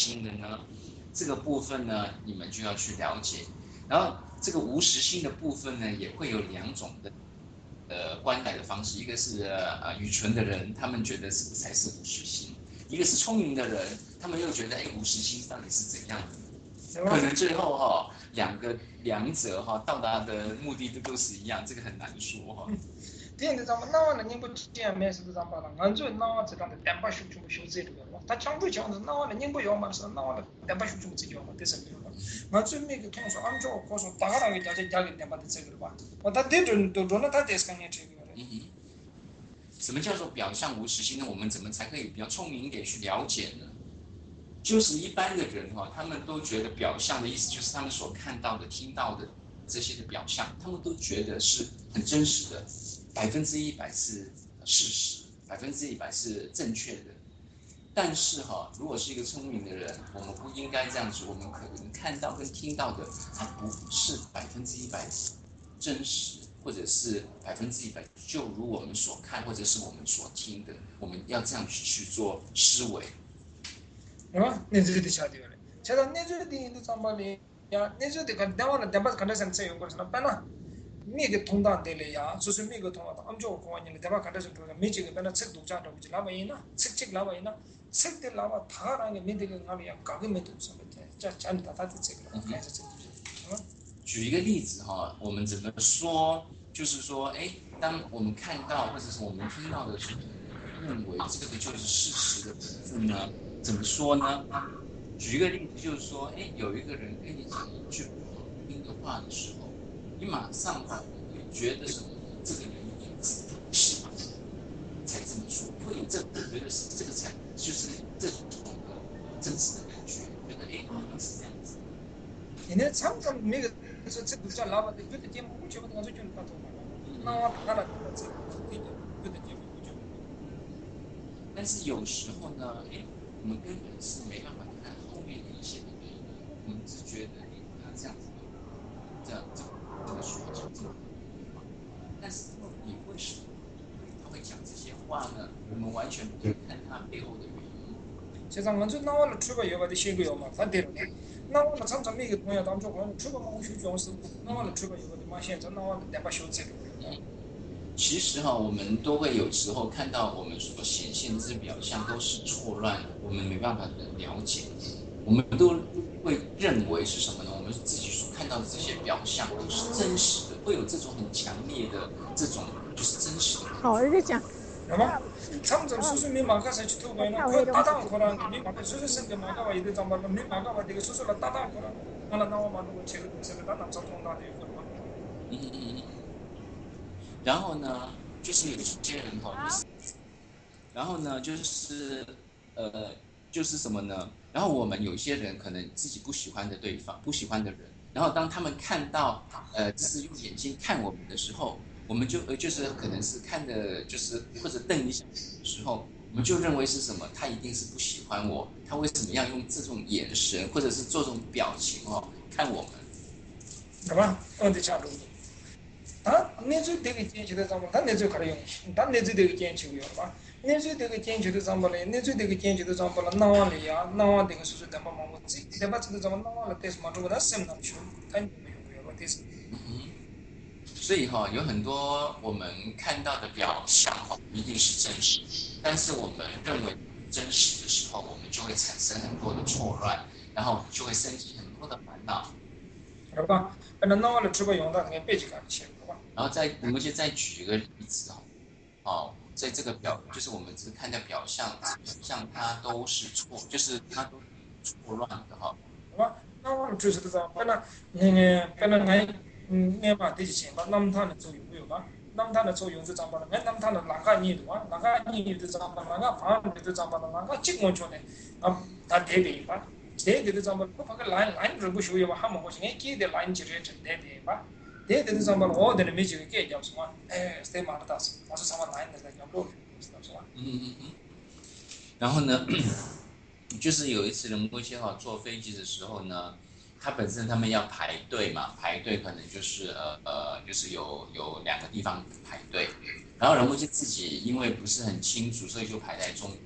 心的呢？这个部分呢，你们就要去了解。然后这个无实心的部分呢，也会有两种的呃观待的方式，一个是呃愚蠢的人，他们觉得什么才是无实心；一个是聪明的人，他们又觉得哎无实心到底是怎样的？可能最后哈、哦、两个两者哈、哦、到达的目的都都是一样，这个很难说哈、哦。 电的咱们那完了，你不见面是咱们了，俺就那完这样的单把手全部修这个了，他讲不讲的那完了，你不要嘛是那完了单把手全部这个嘛，这是没有了。俺就每个同学，俺就告诉大家那个家家家给单把的这个了吧，我他对准都准了，他得是干你这个了。 嗯哼。什么叫做表象无实心呢？我们怎么才可以比较聪明一点去了解呢？就是一般的人哈，他们都觉得表象的意思就是他们所看到的、听到的这些的表象，他们都觉得是很真实的，百分之一百是事实，百分之一百是正确的。但是哈，如果是一个聪明的人，我们不应该这样子，我们可能看到跟听到的，它不是百分之一百真实，或者是百分之一百就如我们所看或者是我们所听的，我们要这样去做思维。 啊，你这里晓得了，现在你这里的怎么的呀？你这里看电话了，电话看得上这样过去了，本来每个通道的了呀，就是每个通道，俺就讲你了，电话看得上多了，每几个本来吃独家的，就老百姓呐，吃吃老百姓呐，吃的老百他那个没得个俺们要搞个没多少的，这讲的他的这个，还是这个，嗯。 举一个例子哈，我们怎么说？就是说，哎，当我们看到或者是我们听到的时候，认为这个就是事实的部分呢？怎么说呢？举一个例子，就是说，哎，有一个人跟你讲一句不好听的话的时候，你马上会觉得什么？这个人是才这么说，会有这觉得是这个才就是这种真实的感觉，觉得哎，好像是这样子。 你那常常每个说这个叫老板的，有的节目我觉得我就觉得他多嘛，那我他那这个有的节目我觉得。 但是有时候呢，哎，我们根本是没办法看后面的一些原因，我们只觉得哎他这样子，这样这这个说就这么，但是你为什么他会讲这些话呢？我们完全不会看他背后的原因。 现在我就那我了出个药吧，得写个药嘛，反对了。那我了常常每个朋友当中，我出个嘛，我学讲师，那我了出个药的嘛，现在那我了两把修这个。 其实哈，我们都会有时候看到我们所显现之表象都是错乱的，我们没办法了解，我们都会认为是什么呢？我们自己所看到的这些表象都是真实的，会有这种很强烈的这种就是真实的。 好，我就讲。 那么，常常叔叔没马卡才去偷白呢，可打打可能没马卡，叔叔生个马卡话有点脏吧，没马卡话这个叔叔了打打可能，完了那我马上我切个东西了，打打找通达的有个嘛。 嗯嗯嗯。然后呢，就是有些人哈，然后呢，就是呃，就是什么呢？然后我们有些人可能自己不喜欢的对方，不喜欢的人，然后当他们看到呃，就是用眼睛看我们的时候，我们就呃，就是可能是看的，就是或者瞪一下的时候，我们就认为是什么？他一定是不喜欢我，他为什么要用这种眼神或者是做这种表情哦看我们？ 对吧？我得讲路。他你就这个坚持的怎么？他你就可能用，他你就这个坚持有了吧？你就这个坚持的怎么嘞？你就这个坚持的怎么了？那完了呀，那完这个叔叔怎么忙我自己？对吧？这个怎么那完了？但是嘛，如果他生上去，他没有没有问题。 嗯，所以哈，有很多我们看到的表象哈，一定是真实，但是我们认为真实的时候，我们就会产生很多的错乱，然后就会升起很多的烦恼。 好吧，那那完了之后用到那个背景感去。 然后再，我们就再举一个例子哈，哦，在这个表，就是我们只看到表象，像它都是错，就是它都错乱的哈。 好吧，那我们就是这个，本来那个本来俺嗯，俺嘛得钱吧，那么它的作用没有吧？那么它的作用是怎么了？俺那么它的哪个年度啊？哪个年度是怎么了？哪个方面是怎么了？哪个情况下呢？啊，它特别吧？这个是怎么？不把个蓝蓝字不需要吧？还么我现在给的蓝字是真的的吧？这个是怎么了？我的没几个给叫什么？哎，这嘛的大事，我说什么蓝的在叫不？知道是吧？ 嗯嗯嗯。然后呢，就是有一次仁波切哈坐飞机的时候呢，他本身他们要排队嘛，排队可能就是呃呃，就是有有两个地方排队，然后仁波切自己因为不是很清楚，所以就排在中，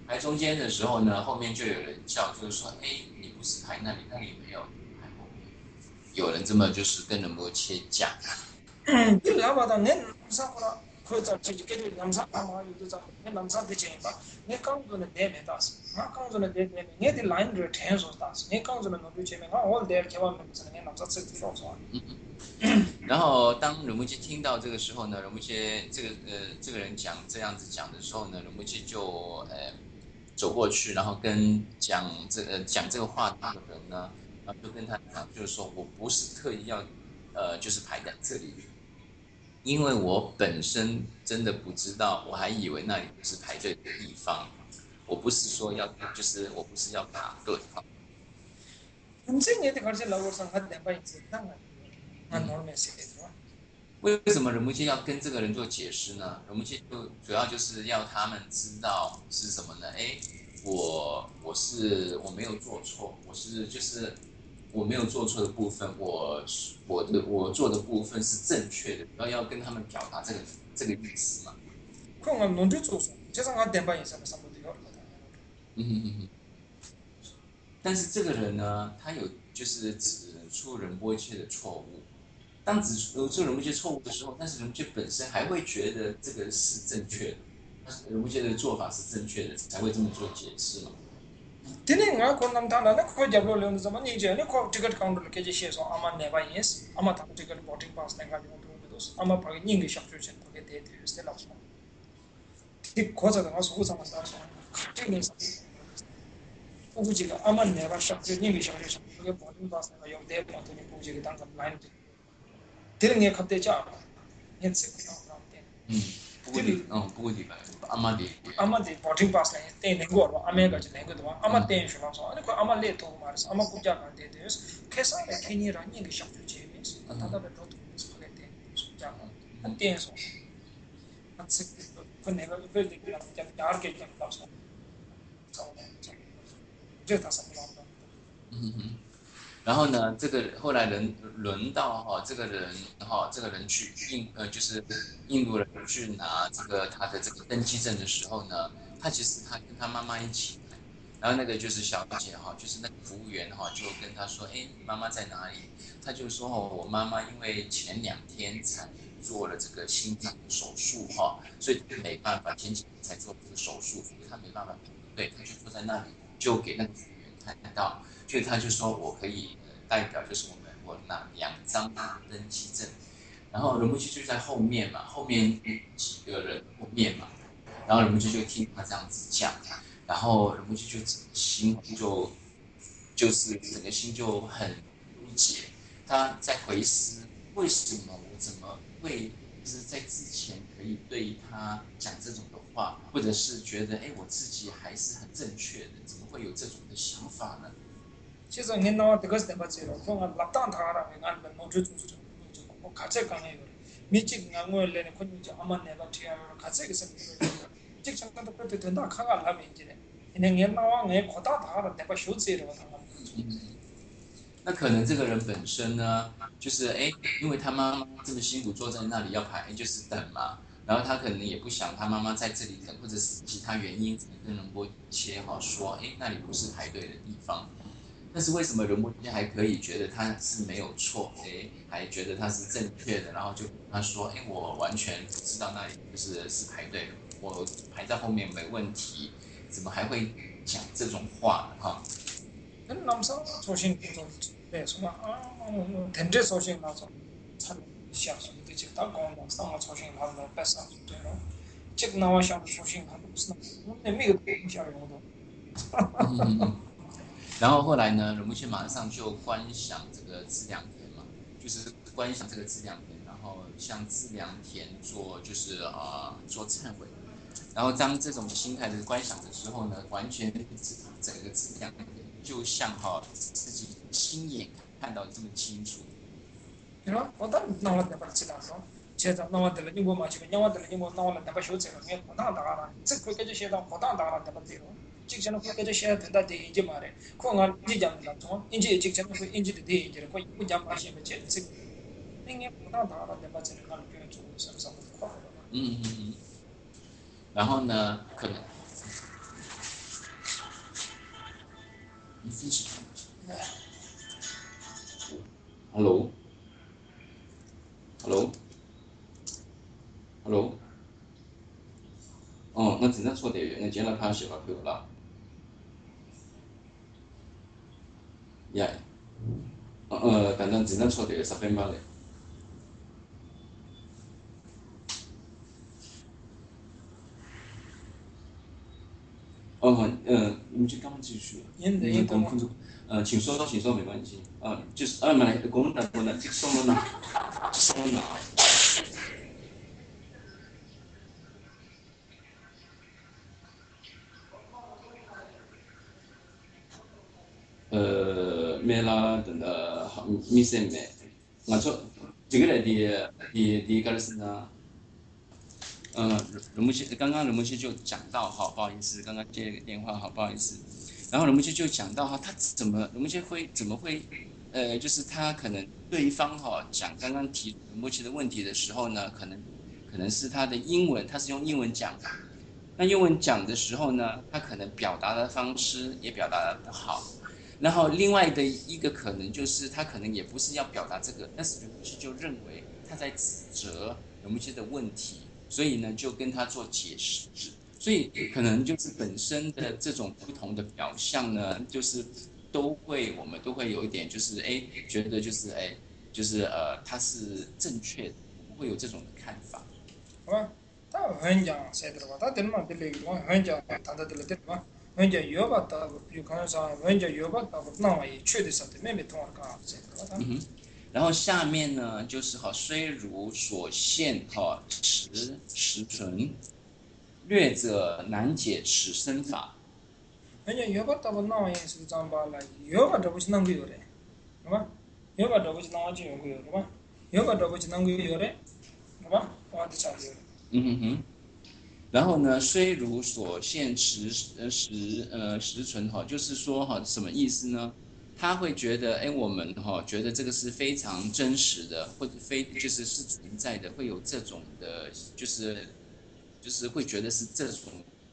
排中间的时候呢，后面就有人叫，就是说，哎，你不是排那里，那里没有排后面。有人这么就是跟仁波切讲。 嗯，这喇叭的人上过了，或者这这个人上阿妈有的在，人人上的钱吧，你刚做的代没大事，我刚做的代代没，你的 line 的天数大事，你刚做的农民前面，我我代千万没不是人人上自己说说。 然后当仁波切听到这个时候呢，仁波切这个呃这个人讲这样子讲的时候呢，仁波切就呃走过去，然后跟讲这呃讲这个话的那个人呢，然后就跟他讲，就是说我不是特意要呃就是排在这里。因为我本身真的不知道，我还以为那里是排队的地方。我不是说要，就是我不是要卡队。 你这年的开始老我上看两百一次，那个俺normal 写的是吧？ 为什么仁波切要跟这个人做解释呢？仁波切就主要就是要他们知道是什么呢？哎，我我是我没有做错，我是就是我没有做错的部分，我我的我做的部分是正确的，然后要跟他们表达这个这个意思嘛。 可我弄的做错，就算俺两百以上的上不了。 嗯哼哼哼。但是这个人呢，他有就是指出仁波切的错误。当指出仁波切错误的时候，但是仁波切本身还会觉得这个是正确的，仁波切的做法是正确的，才会这么做解释嘛。 Tini nga ko nam thana na ko jablo le zaman ni je ne ko ticket counter ke je she so ama never yes ama ta ticket boarding pass ne ga yo to dos ama pa ni ngi shak chu chen to ke de de ste la so ti ko za da so sama sa so ti ni sa u ji ga ama never shak chu ni ngi shak chu to ke boarding pass ne ga yo de pa to ni pu ji ga tang ga line ti ngi khap de cha ni se ko na de 嗯，不过你嗯不过你来阿妈的阿妈的 boarding pass 呢，电能过了，阿妹个就能够的话，阿妈电是啷说？那个阿妈来头嘛是，阿妈国家干的的是，开啥来开你让你个小区见面是，他那边头头是不给电，是这样，他电说，他这个分那个分那个讲讲给讲到说，找的，这他什么啷的？ 嗯哼。然后呢，这个后来轮轮到哈、哦、这个人哈、哦、这个人去印呃就是印度人去拿这个他的这个登记证的时候呢，他其实他跟他妈妈一起来，然后那个就是小姐哈、哦，就是那个服务员哈、哦、就跟他说，哎，妈妈在哪里？他就说哦，我妈妈因为前两天才做了这个心脏手术哈、哦，所以没办法，前几天才做这个手术，所以他没办法排队，他就坐在那里，就给那个服务员看到。所以他就说我可以代表，就是我们我拿两张登记证，然后仁波切就在后面嘛，后面几个人后面嘛，然后仁波切就听他这样子讲，然后仁波切就心就就是整个心就很不解，他在回思为什么我怎么会就是在之前可以对他讲这种的话，或者是觉得哎我自己还是很正确的，怎么会有这种的想法呢？ 其实俺那这个是怎么子了？说俺拉当他了，俺们弄出做出做我看这刚那个，你这个俺我来呢，可能就阿妈那个天儿，看这个是不是？这个那都不对，那看俺那边去的，那俺那娃俺扩大他了，那把手指了，他们。 那可能这个人本身呢，就是哎，因为他妈妈这么辛苦坐在那里要排，就是等嘛。然后他可能也不想他妈妈在这里等，或者是其他原因，跟仁波切哈说，哎，那里不是排队的地方。但是为什么仁波切还可以觉得他是没有错，哎，还觉得他是正确的，然后就跟他说，哎，我完全不知道那里就是是排队的，我排在后面没问题，怎么还会讲这种话呢？哈。 那남사소신도네소나아텐제소신나서참시합소리직다공남상소신하는배상되노직나와시합소신하는무슨내미그무시하려고 然后后来呢，仁波切马上就观想这个资粮田嘛，就是观想这个资粮田，然后向资粮田做就是呃做忏悔，然后当这种心态的观想的时候呢，完全整个资粮田就像哈、哦、自己亲眼看到这么清楚。 对吧？我当那我那把知道说，现在那我得了你我嘛去，那我得了你我那我那把手指了，我不当打了，这个就写到不当打了那把对了。직전에 그게 시야 된다 돼 이제 말해. 그건 이제 잡는다. 저 이제 직전에 그 인지 돼 이제 그 이거 잡아시면 제 지금 이게 보다 다가 내 맞는 걸 표현 좀 해서 嗯嗯嗯。然后呢，可能 ？Hello，Hello，Hello。哦，那只能错点，那接了拍写了票了。呀，呃，等等，只能错点十分钟嘞。哦，呃，你就刚刚继续。 应的应的嘛。 呃，请说，请说，没关系。啊，就是啊，没，功能功能，这什么呢？什么呢？呃，没啦，等的，米线没。我说这个来的，的的干什么？嗯，任木西刚刚任木西就讲到哈，不好意思，刚刚接了个电话，好不好意思。然后任木西就讲到哈，他怎么任木西会怎么会，呃，就是他可能对方哈讲刚刚提任木西的问题的时候呢，可能可能是他的英文，他是用英文讲的。那英文讲的时候呢，他可能表达的方式也表达的不好。然后另外的一个可能就是他可能也不是要表达这个，但是任木西就认为他在指责任木西的问题。所以呢，就跟他做解释，所以可能就是本身的这种不同的表象呢，就是都会我们都会有一点就是哎，觉得就是哎，就是呃，他是正确的，我们会有这种的看法。 好吧，他很讲谁的话，他等嘛的那个东很讲他的的的嘛，很讲有把他有可能啥，很讲有把他那么也确的啥的，没没通个谁的话。 嗯哼。然后下面呢，就是哈，虽如所现哈，实实存，略者难解此身法。 人家有把他们那么也是长巴了，有把这不是能够有的，是吧？有把这不是那么就有个有的吧？有把这不是能够有的，是吧？我的差有。 嗯哼哼。然后呢，虽如所现实呃实呃实存哈，就是说哈，什么意思呢？他会觉得，哎，我们哈觉得这个是非常真实的，或者非就是是存在的，会有这种的，就是就是会觉得是这种。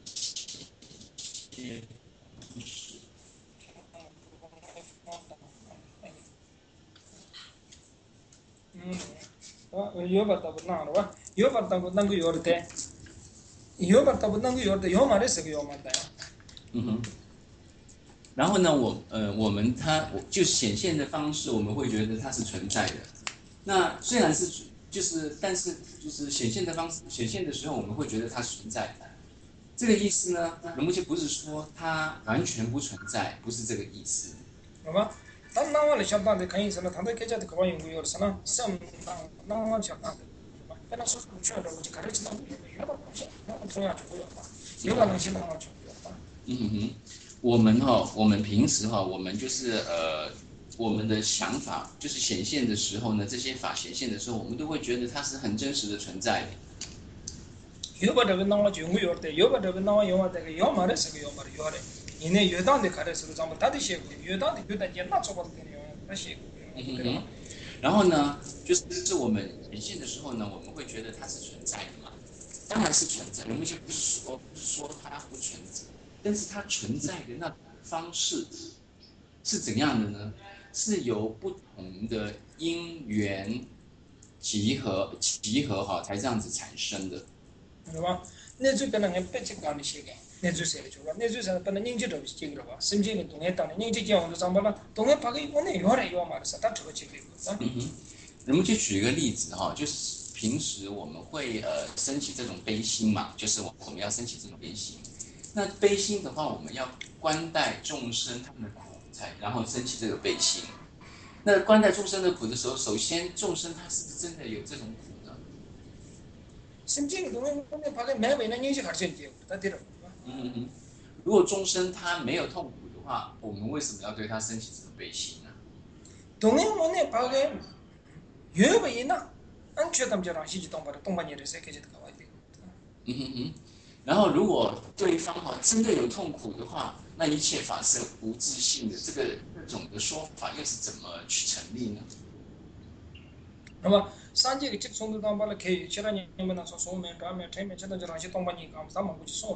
嗯，啊，有把他不那了吧？有把他不能够有的，有把他不能够有的，有嘛的是个有嘛的。 嗯哼。然后呢，我呃，我们它就显现的方式，我们会觉得它是存在的。那虽然是就是，但是就是显现的方式，显现的时候，我们会觉得它存在的。这个意思呢，任木西不是说它完全不存在，不是这个意思。 好吧？但那我来想到的看意思了，他在给家的可把用有的是呢，什那那我想到的，本来说是不去的，我就开始知道有的东西，那我重要就不要吧，有的东西那我就不要吧。 嗯哼哼。我们哈，我们平时哈，我们就是呃，我们的想法就是显现的时候呢，这些法显现的时候，我们都会觉得它是很真实的存在的。 有把这个那我就有的，有把这个那我有嘛这个有嘛的是个有嘛的有的，因为有当的看的是个咱们他的写过，有当的有的也拿出过的有那写过，对吧？ 然后呢，就是是我们显现的时候呢，我们会觉得它是存在的嘛，当然是存在，我们就不是说不是说它不存在。但是它存在的那种方式是怎样的呢？是由不同的因缘集合集合哈，才这样子产生的， 对吧？那就本来俺不去搞那些个，那就谁去吧？那就啥本来人家都是这个了吧？甚至个东西当然人家讲的怎么了？东西拍个我那有来有嘛的，是他出去这个。 嗯哼。我们就举一个例子哈，就是平时我们会呃升起这种悲心嘛，就是我们要升起这种悲心。那悲心的话，我们要观待众生他们的苦，才然后升起这个悲心。那观待众生的苦的时候，首先众生他是不是真的有这种苦呢？ 甚至个东西我那拍个没为那人家还是这个，他对了。 嗯嗯。如果众生他没有痛苦的话，我们为什么要对他升起这种悲心呢？ 东西我那拍个有为呢，俺觉得就让西去东把的东把你的谁给这个搞的。 嗯哼哼。然后，如果对方哈真的有痛苦的话，那一切法是无自性的，这个这种的说法又是怎么去成立呢？ 那么三界个接送的当把了开，其他人们那说说面、专面、前面，其他就让些东把你讲，咱们过去送了吧。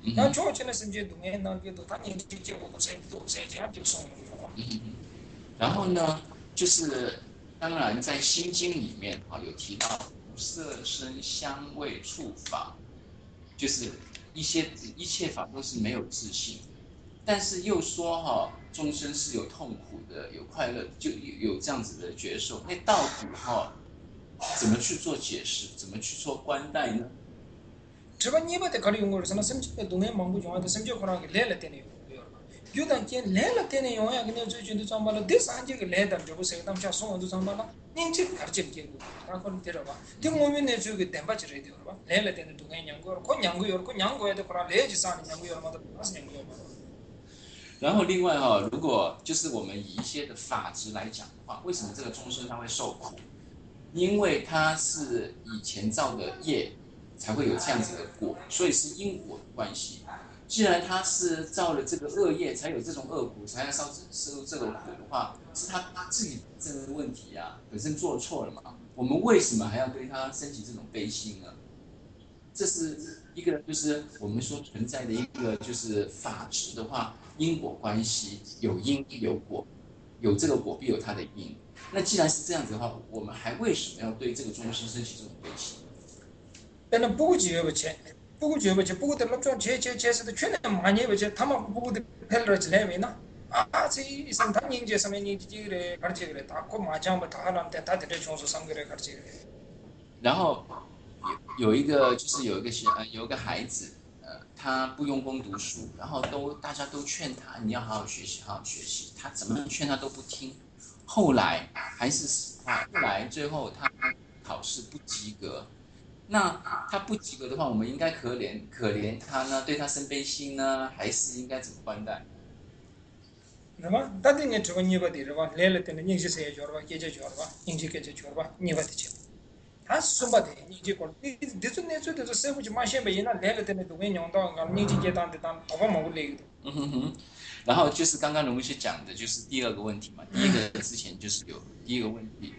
那做起来甚至东西那个都他年纪就我才多才这样就送了。 嗯嗯。然后呢，就是当然在心经里面啊有提到色声香味触法，就是一些一切法都是没有自性，但是又说哈、众生是有痛苦的，有快乐，就有有这样子的觉受。那到底哈、怎么去做解释？怎么去做观待呢？ 这个你把这搞的用过是那甚至东西忙不用的，甚至可能给来了点的用。有的见来了点的用呀，跟你最近的装罢了，第三节个来的这不是他们家送我都装罢了，您这个搞这个结果，他可能得了吧？听我们那这个电把起来的了吧？来了点的东西娘个，可娘个有，可娘个的可能来就啥的娘个有嘛的，不是娘个嘛。 然后另外哈、哦，如果就是我们以一些的法执来讲的话，为什么这个众生他会受苦？因为他是以前造的业，才会有这样子的果，所以是因果的关系。既然他是造了这个恶业，才有这种恶果，才要受受这个苦的话，是他自己这个问题啊，本身做错了嘛。我们为什么还要对他升起这种悲心呢？这是一个就是我们说存在的一个就是法执的话，因果关系有因有果，有这个果必有它的因。那既然是这样子的话，我们还为什么要对这个众生升起这种悲心？ 但那不就有不钱？不过就不去，不过的那种切切切是的，去年马年不去，他们不过的拍了起来没呢？啊，这一生他年纪上面年纪几个嘞，而且个嘞，他过麻将不，他让他他在这从事上个嘞，而且个嘞。 然后有有一个就是有一个学呃有一个孩子，呃，他不用功读书，然后都大家都劝他你要好好学习，好好学习，他怎么劝他都不听，后来还是死坏，后来最后他考试不及格。那他不及格的话，我们应该可怜可怜他呢，对他生悲心呢，还是应该怎么观待？ 是吧？他这个这个你不的是吧？来了的人是谁教的吧？给这教的吧？人是给这教的吧？你不的教，他是什么的？你就讲，你你说你说的是社会就马先被人那来了的那都给娘到，俺人就给当的当，头发毛不来的。 嗯哼哼。然后就是刚刚龙医师讲的，就是第二个问题嘛。第一个之前就是有第一个问题。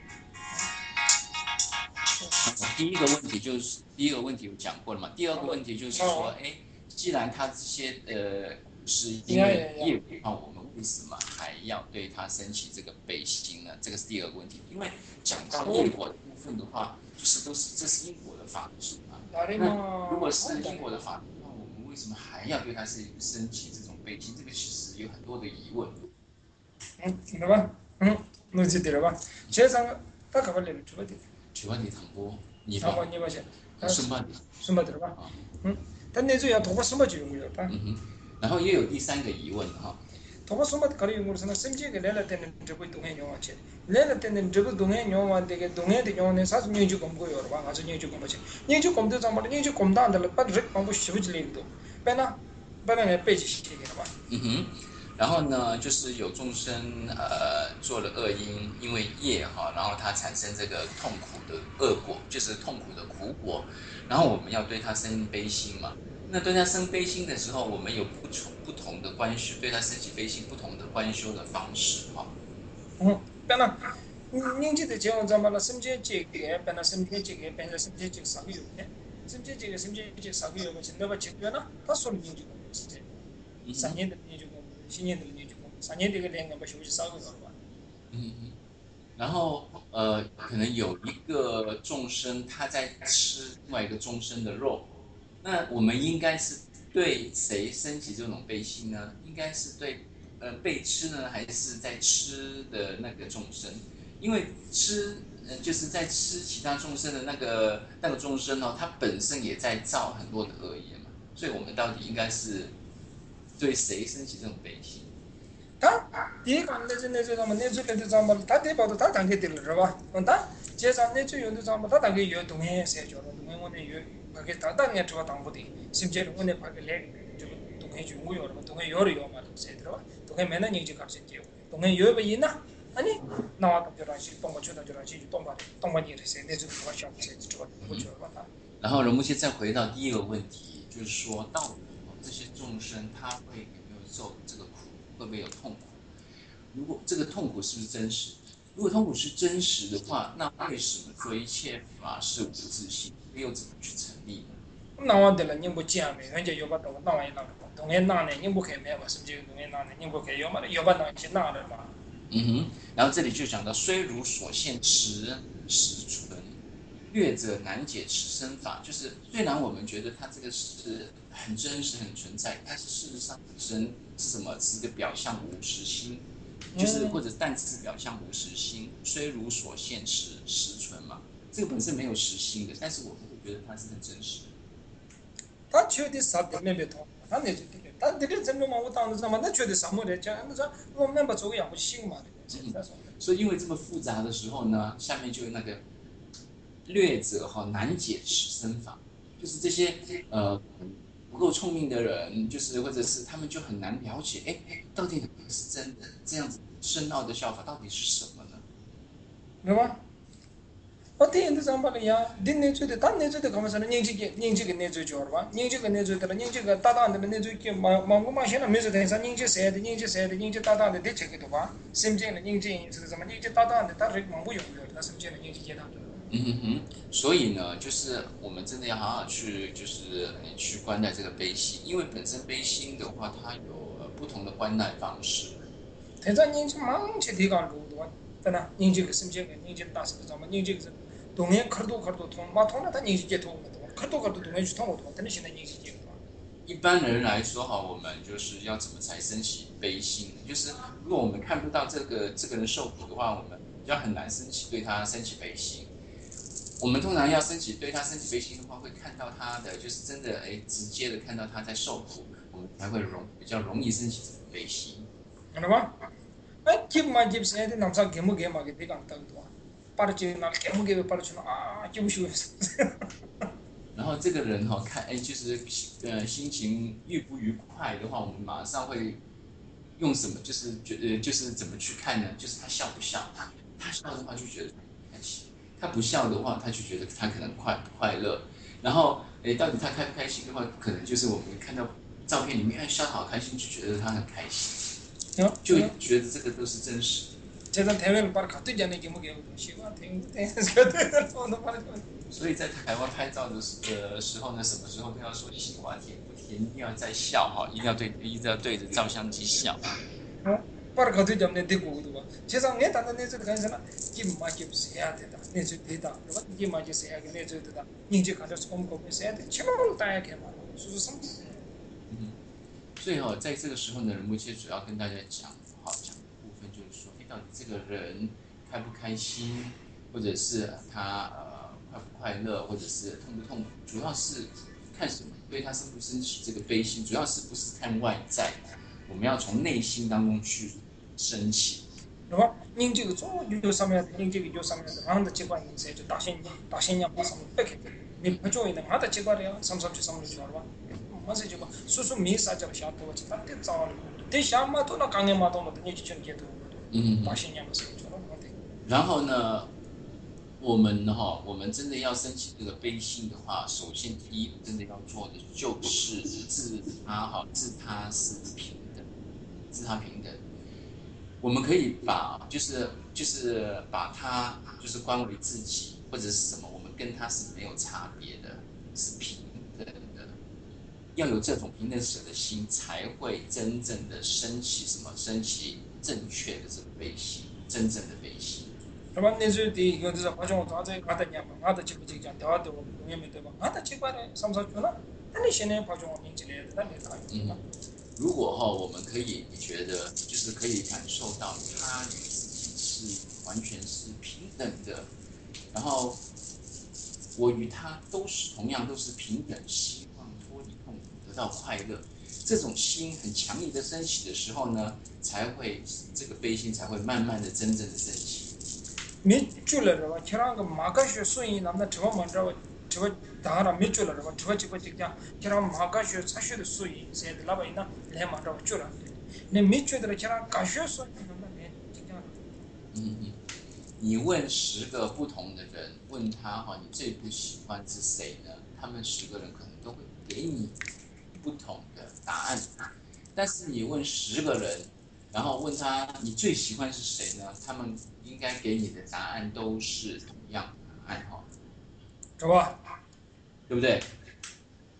第一个问题就是第一个问题有讲过了嘛？第二个问题就是说，哎，既然他这些呃是因为业务的话，我们为什么还要对他升起这个悲心呢？这个是第二个问题。因为讲到业果的部分的话，就是都是这是因果的法则嘛。那如果是因果的法则，那我们为什么还要对他是升起这种悲心？这个其实有很多的疑问。 嗯，知道吧？嗯，侬知道吧？这上他可不来了，知道的。 주관이 당고 니바 니바지 순바디 순바디吧嗯但那就要头发什么就用了吧嗯然后也有第三个疑问哈头发什么可以用是那甚至个来了的这个东西用啊去来了的这个东西用啊这个东西的用呢啥子研究工作有了吧还是研究工作去研究工作怎么的研究工作的了把这帮我学不起来的本来本来背起写的吧嗯哼然后呢，就是有众生呃做了恶因，因为业哈，然后它产生这个痛苦的恶果，就是痛苦的苦果。然后我们要对他生悲心嘛。那对他生悲心的时候，我们有不同不同的观修，对他升起悲心不同的观修的方式哈。 嗯，本来您记得讲怎么了？甚至这个本来甚至这个本来甚至这个啥个有的，甚至这个甚至这个啥个有的，那么这个呢？他说的研究工作是这，三年的研究工作。新年的研究工作，三年这个两个把休息少个了吧？ 嗯嗯。然后呃，可能有一个众生他在吃另外一个众生的肉，那我们应该是对谁升起这种悲心呢？应该是对呃被吃呢，还是在吃的那个众生？因为吃呃就是在吃其他众生的那个那个众生哦，他本身也在造很多的恶业嘛，所以我们到底应该是对谁升起这种悲心？ 他第一个那就那就什么，那就那就什么，他得报的他当给得了是吧？嗯，他接上那就用的什么，他当给有东西谁叫了，东西我那有，他给他当然知道当不的，甚至我那把个来这个东西就我有了嘛，东西有了有嘛，谁知道吧？东西没那人就搞成结，东西有不赢呐？啊你，那我就让去东莞去，那就让去东莞，东莞你的谁那就我想谁知道，我知道吧？ 然后龙木先再回到第一个问题，就是说到底这些众生他会有没有受这个苦，会不会有痛苦？如果这个痛苦是不是真实？如果痛苦是真实的话，那为什么说一切法是无自性，又怎么去成立呢？ 나와 될 닝보 지하면 현재 요바 또 나와 있나 동해 나네 닝보开没吧是不是동해 나네 닝보开有嘛有吧那些那的嘛嗯哼，然后这里就讲到虽如所现实实存，略者难解持身法，就是虽然我们觉得它这个是很真实很存在，但是事实上本身是什么？是个表象无实心，就是或者但是表象无实心，虽如所现实实存嘛，这个本身没有实心的，但是我们会觉得它是很真实的。 他确定啥都没别通，他那就对了，但这个真的嘛，我当时什么，那确定什么的，讲那说我们把做个样不行嘛，对不对？ 所以因为这么复杂的时候呢，下面就有那个略者哈难解持身法，就是这些呃不够聪明的人，就是或者是他们就很难了解，哎，到底哪个是真的？这样子深奥的效法到底是什么呢？ 对吧？어떻게 인도 상발이야? din 내주대 단 내주대 가면서는 닝지게 닝지게 내주 줘봐. 닝지게 내주더라 닝지가 따다한데 내주게 망고 마시나 메주 대사 닝지 세대 닝지 세대 닝지 따다한데 대체기도 봐. 심지어는 닝지是什么 닝지 따다한데 다른 망고 용도那심지어는 닝지接的。 嗯哼哼，所以呢，就是我们真的要好好去，就是去观待这个悲心，因为本身悲心的话，它有不同的观待方式。 대자 닝지 망치 대간 로도 왔잖아. 닝지가 심지어가 닝지 따서 그잖아. 닝지가 동해 커도 커도 통 마통나 다 닝지 게 통도 커도 커도 동해 주 통도 근데现在 닝지 게 一般人来说哈，我们就是要怎么才升起悲心？就是如果我们看不到这个这个人受苦的话，我们要很难升起对他升起悲心。我们通常要升起对他升起悲心的话，会看到他的就是真的哎，直接的看到他在受苦，我们才会容比较容易升起这个悲心。 知道吧？哎，基嘛基是哎，那啥给么给嘛给这个当多，把这就那给么给把这去啊，就不修。 然后这个人哈、哦、看哎，就是呃心情愉不愉快的话，我们马上会用什么？就是觉呃就是怎么去看呢？就是他笑不笑？他他笑的话就觉得开心，他不笑的话他就觉得他可能快不快乐。然后哎，到底他开不开心的话，可能就是我们看到照片里面，哎笑得好开心，就觉得他很开心，就觉得这个都是真实的。 所以在台湾拍照的时候呢，什么时候都要说心花甜不甜，一定要在笑哈，一定要对，一定要对着照相机笑。 para ka tu jam ne de ko du ba che sang ne ta ne zu kan sana ki ma ki se ya de da ne zu de da ba ki ma ji se ya ne zu de da ning ji ka de som ko se ya de che ma lu ta ya ke ma su su sam 嗯，所以哈、哦，在这个时候呢，仁波切主要跟大家讲，好讲的部分就是说，哎，到底这个人开不开心，或者是他呃快不快乐，或者是痛不痛苦，主要是看什么？对他生不生起这个悲心，主要是不是看外在，我们要从内心当中去升起。 对吧？您这个做有上面，您这个有上面的，俺的机关你在就大新大新娘不上面不开，你不做一点，俺的机关的上上去上面去了吧？我是就吧，叔叔没啥叫下多，他得早了，得下嘛多那刚年嘛多嘛，你就去接头， 嗯， 大新娘不是去了， 然后呢，我们哈，我们真的要升起这个悲心的话，首先第一真的要做的就是自他哈，自他是平等，自他平等。 我们可以把就是就是把它就是观为自己或者是什么，我们跟他是没有差别的，是平等的。要有这种平等舍的心，才会真正的升起什么？升起正确的这个悲心，真正的悲心。 是吧？那是第有的是好像我抓在俺的娘们，俺的这个这个讲调的我们也没对吧？俺的这块的上不上去了？那你现在好像我明起来的，那没啥用。 如果哈、哦，我们可以觉得，就是可以感受到他与自己是完全是平等的，然后我与他都是同样都是平等，希望脱离痛苦，得到快乐，这种心很强烈的升起的时候呢，才会这个悲心才会慢慢的真正的升起。 没住了是吧？其他个马个学顺应，咱们这个门这个这个当然没住了是吧？这个这个这个，其他马个学才学的顺应，现在老百姓呢。 来嘛，这住了，你没觉得其他感学说， 嗯嗯，你问十个不同的人，问他哈，你最不喜欢是谁呢？他们十个人可能都会给你不同的答案。但是你问十个人，然后问他你最喜欢是谁呢？他们应该给你的答案都是同样的答案哈， 是吧？ 对不对？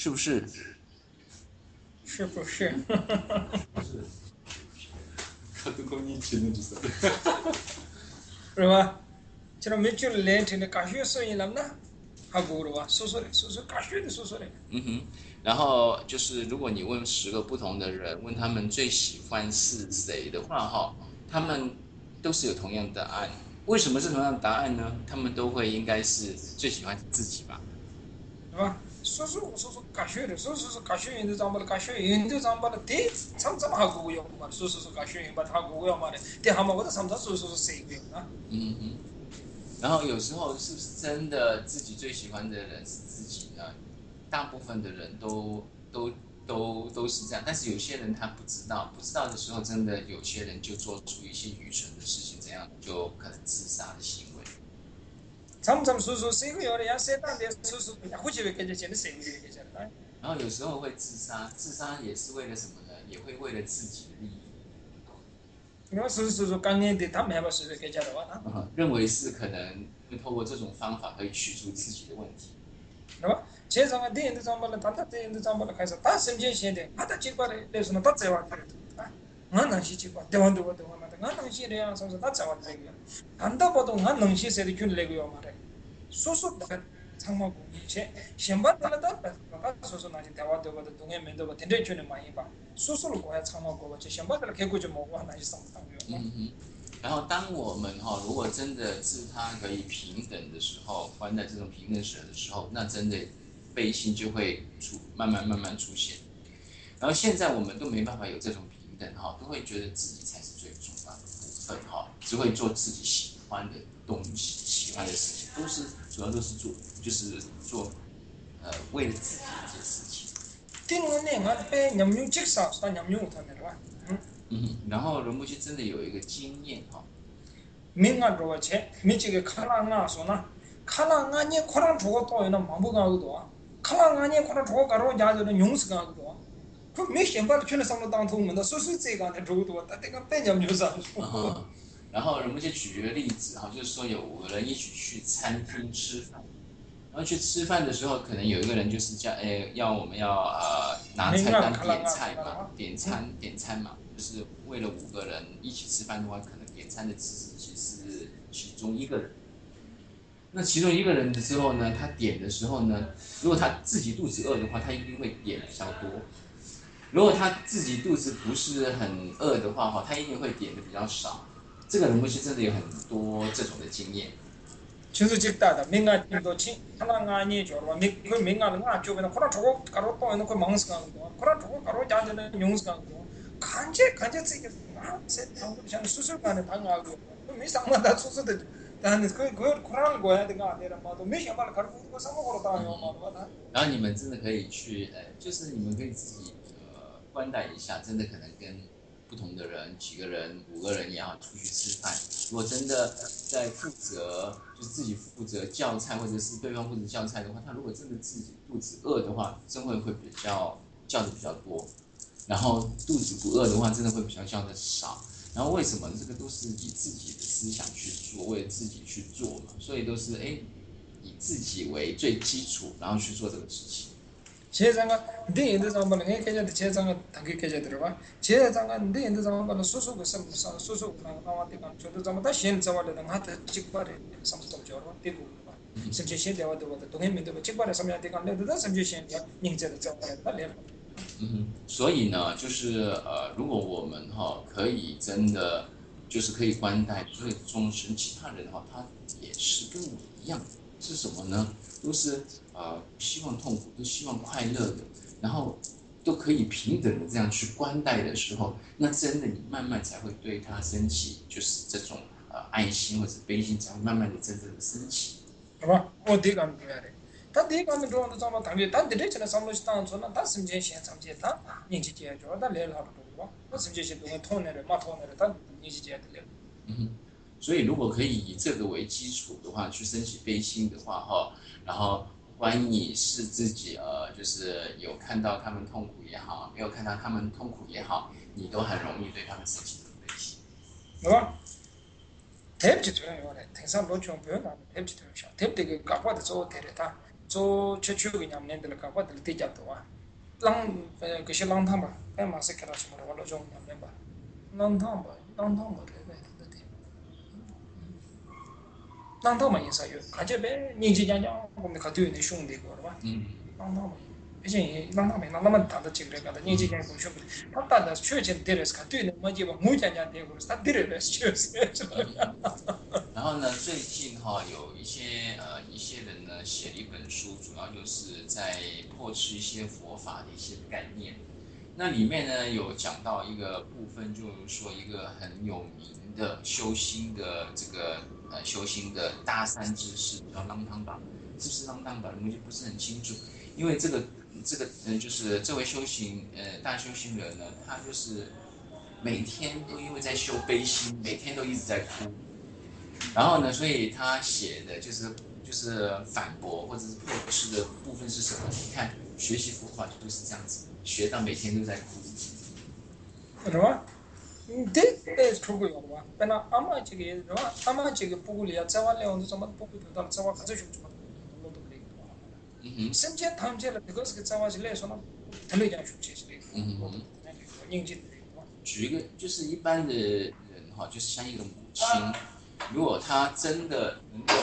是不是？ 是不是？ 是。 是吧？지금 몇 줄 렌트는 가슈 소인람나 하고 그러와 소소래 소소 가슈의 소소래. 嗯哼，然后就是如果你问十个不同的人，问他们最喜欢是谁的话，哈，他们都是有同样的答案。为什么是同样的答案呢？他们都会应该是最喜欢自己吧？ 是吧？소소 소소 가슈의 소소소 가슈인도 잠발 가슈인도 잠발 대 참참 하고 요 말. 소소소 가슈인 바 하고 요 말에. 대 하마보다 삼삼 소소소 세고요. 嗯哼。然后有时候是不是真的自己最喜欢的人是自己呢？大部分的人都都都都是这样，但是有些人他不知道，不知道的时候，真的有些人就做出一些愚蠢的事情，这样就可能自杀的行为。 참참 소소 세고요. 야 세단데 소소 후지에 깨져지는 세고요. 깨져나. 然后有时候会自杀，自杀也是为了什么呢？也会为了自己的利益。 那是是是刚年的他们还把事情给讲了哇？ 认为是可能会透过这种方法可以去除自己的问题。 是吧？제상은 대인도 잠발을 단다 대인도 잠발을 가서 다 심지시인데 하다 직발에 내서는 다 재와 그래. 아, 능시 직발 대원도 거도 하나다. 아, 능시래야 선서 다 재와 되고요. 단다 보도 아, 능시세를 균내고요 말해. 소소 상마고 제 신발들다 소소 나지 대화도 거도 동해 면도 된대 주는 많이 봐. 소소를 고야 상마고 제 신발들 개고 좀 먹고 하나씩 상상요. 嗯哼。然后，当我们哈、哦、如果真的自他可以平等的时候，观待这种平等舍的时候，那真的悲心就会出慢慢慢慢出现。然后现在我们都没办法有这种平等哈、哦，都会觉得自己才是最重要的部分哈、哦，只会做自己喜欢的东西、喜欢的事情，都是主要都是做就是做呃为了自己的这些事情。 听我那个被任用职少，但任用他那个吧。嗯。 嗯，然后仁波切真的有一个经验哈。 민간으로 제 미치게 칼랑아 소나 칼랑아니 코랑 주고 또 이는 망부가고도 칼랑아니 코랑 주고 가로 야저는 용스가고도 그 몇십발圈的上了当头们的说是这个的主多但这个别人就上然后仁波切举个例子哈，就是说有五个人一起去餐厅吃饭，然后去吃饭的时候，可能有一个人就是叫诶要我们要呃拿菜单点菜嘛，点餐点餐嘛。 就是为了五个人一起吃饭的话，可能点餐的只是其中一个人。那其中一个人的时候呢，他点的时候呢，如果他自己肚子饿的话，他一定会点比较多；如果他自己肚子不是很饿的话，哈，他一定会点的比较少。这个仁波切真的有很多这种的经验。 진수 직다다 민간도 친 하나가니 저와 그 민간은 아 주변에 코라 저거 가로 또 있는 그 망스가고 코라 저거 가로 자는 용스가고 간제 간제 쓰게 아세 당부장 수술관에 당하고 미상마다 수술도 나는 그그 코라는 거야 내가 아니라 마도 미상말 가르고 그 상고로 당해요 마도 然后你们真的可以去，呃，就是你们可以自己呃观待一下，真的可能跟 不同的人，几个人、五个人也好，出去吃饭。如果真的在负责，就是自己负责叫菜，或者是对方负责叫菜的话，他如果真的自己肚子饿的话，真会会比较叫的比较多。然后肚子不饿的话，真的会比较叫的少。然后为什么呢？这个都是以自己的思想去做，为了自己去做嘛，所以都是哎以自己为最基础，然后去做这个事情。 제장아 네 인도 상반은 해결돼 제장아 당기 깨져 들어봐 제장아 네 인도 상반은 소소고 삼사 소소고 나와티가 저도 잠다 신 자와는 하다 직발에 삼스톱 저로 되고 봐 심지 신 대화도 보다 동해민도 직발에 삼야 되가 내도 심지 신 닝제도 자와에 달려 嗯，所以呢，就是呃，如果我们哈、哦、可以真的就是可以观待所有的众生，其他人的话，他也是跟我一样，是什么呢？都是呃希望痛苦，都希望快乐的，然后都可以平等的这样去观待的时候，那真的你慢慢才会对他升起，就是这种呃爱心或者悲心，才会慢慢的真正的升起。 好吧，我这个对的。 다 대가면 좋은데 좀 당연히 단 디렉션에 삼로시다는 저는 다 심지에 참지다 인지지에 저다 레일하고 봐. 그 심지에 동에 통내를 마 통내를 다 인지지에 들려. 嗯，所以如果可以以这个为基础的话，去升起悲心的话哈，然后关你是自己呃，就是有看到他们痛苦也好，没有看到他们痛苦也好，你都很容易对他们升起悲心。 对吧？ 대입지 되는 거네. 생산 로총 변화 대입지 되는 거. 대입되게 값어도 저 데려다. 저 최초가 그냥 내들 갖고 들 때잡도 와 랑 그시 랑탕 봐 배마스 캐라시 뭐 원래 좀 냠냠 봐 랑탕 봐 랑탕 봐 랑탕嘛也是有看这边年纪讲讲我们看对那兄弟过了吧嗯 랑탕嘛毕竟랑탕没那么大的这个个年纪讲跟兄弟他大的确实得是看对那么就没讲讲的过他得了确实然后呢，最近哈、哦、有一些呃一些人呢写了一本书，主要就是在破斥一些佛法的一些概念。那里面呢有讲到一个部分，就是说一个很有名的修心的这个呃修心的大三之士叫浪汤巴，是不是浪汤巴？我就不是很清楚，因为这个这个呃就是这位修行呃大修行人呢，他就是每天都因为在修悲心，每天都一直在哭。然后呢，所以他写的就是就是反驳或者是破斥的部分是什么？你看学习佛法就是这样子，学到每天都在哭。 是吧？嗯，对，对，出过有的吧？本来阿妈这个是吧？阿妈这个不过里啊，在外头怎么不会到在外可是熊什么都都不来的。 嗯哼。 甚至他们这了，这个是个在外是来说呢，他来讲熊这是来的。 嗯哼。 年纪的举一个，就是一般的人哈，就是像一个母亲。如果他真的能够，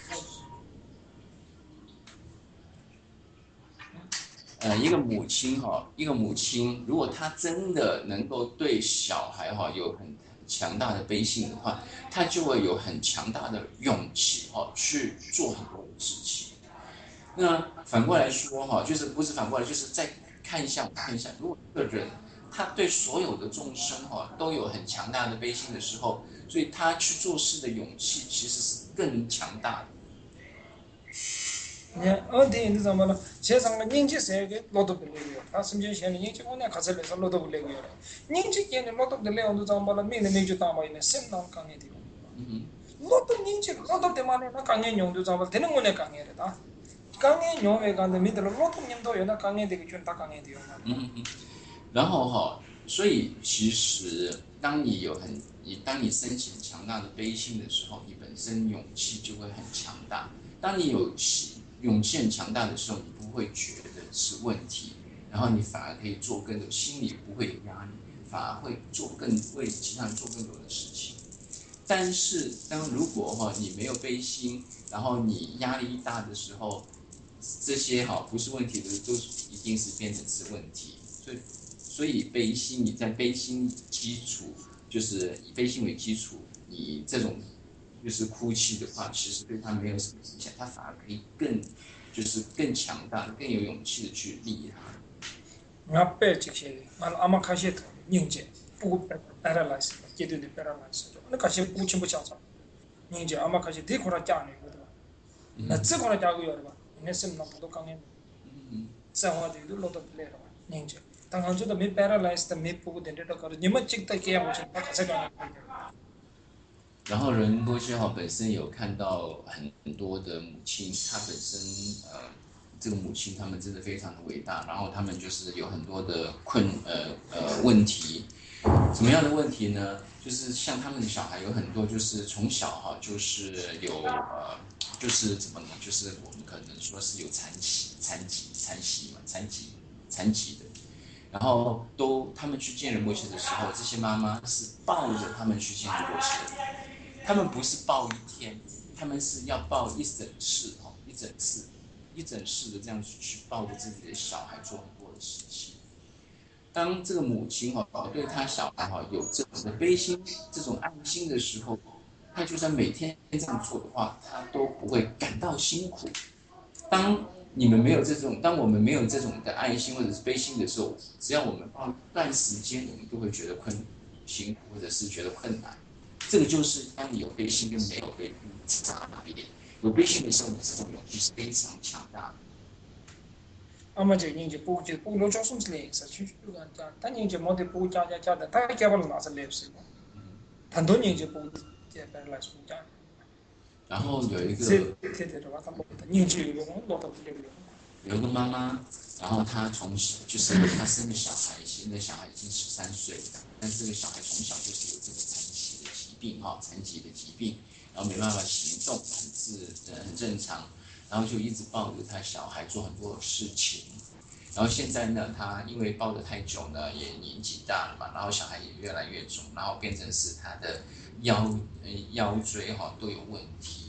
呃，一个母亲哈，一个母亲，如果她真的能够对小孩哈有很强大的悲心的话，她就会有很强大的勇气哈去做很多的事情。那反过来说哈，就是不是反过来，就是再看一下，看一下，如果一个人他对所有的众生哈都有很强大的悲心的时候，所以他去做事的勇气其实是更强大的。 你看，我听你怎么了？现在个年纪谁个老多不来个，他甚至现在年纪我那开始来说老多不来个了。年纪现在老多不来，我都怎么了？明年没就当嘛，那什么当干的？ 嗯老多年纪老多的嘛呢，那干的用都怎么？天天我那干的的，干的用为干的，没得了老多年都有那干的这个全打干的的嘛。 嗯嗯。然后哈，所以其实当你有很你当你升起很强大的悲心的时候，你本身勇气就会很强大。当你有勇气很强大的时候，你不会觉得是问题，然后你反而可以做更多，心里不会有压力，反而会做更为其他人做更多的事情。但是当如果哈你没有悲心，然后你压力大的时候，这些哈不是问题的，都一定是变成是问题。所以所以悲心，你在悲心基础，就是以悲心为基础，你这种就是哭泣的话，其实对他没有什么影响，他反而可以更就是更强大的、更有勇气的去利他。 我背这些，俺阿妈开始的认真，不过 paralyze， 绝对的 paralyze， 那开始不清不清楚，认真阿妈开始对口来讲呢，对吧？那这口来讲个要的吧？那什么那不都讲呢？生活的都老多不来了吧？认真。当然，这都没 paralyzed， 没不过等着到搞的，你们这个给我去，他可是讲的。 然后仁波切哈本身有看到很多的母亲，她本身呃这个母亲她们真的非常的伟大，然后她们就是有很多的困呃呃问题，什么样的问题呢？就是像他们的小孩有很多就是从小哈就是有呃就是怎么呢？就是我们可能说是有残疾残疾残疾嘛残疾残疾的。然后都他们去见仁波切的时候，这些妈妈是抱着他们去见仁波切的，他们不是抱一天，他们是要抱一整世哈，一整次，一整世的这样去抱着自己的小孩做很多的事情。当这个母亲哈对他小孩哈有这种的悲心、这种爱心的时候，他就算每天这样做的话，他都不会感到辛苦。当你们没有这种，当我们没有这种的爱心或者是悲心的时候，只要我们抱一段时间，我们都会觉得困辛苦，或者是觉得困难。这个就是当你有悲心跟没有悲心差别。有悲心的时候，你这种勇气是非常强大的。 阿妈这人就不就不老叫什么来，是去就讲讲，他人就没得不讲讲讲的，他讲不了哪是来是吧？很多人就不这边来说讲。 然后有一个，有一个妈妈，然后她从小就是她生的小孩，现在小孩已经十三岁了，但是这个小孩从小就是有这个残疾的疾病哈，残疾的疾病，然后没办法行动，很自呃很正常。 然后就一直抱着他小孩做很多事情。然后现在呢，他因为抱得太久呢，也年纪大了嘛，然后小孩也越来越重，然后变成是他的腰腰椎哈、哦、都有问题。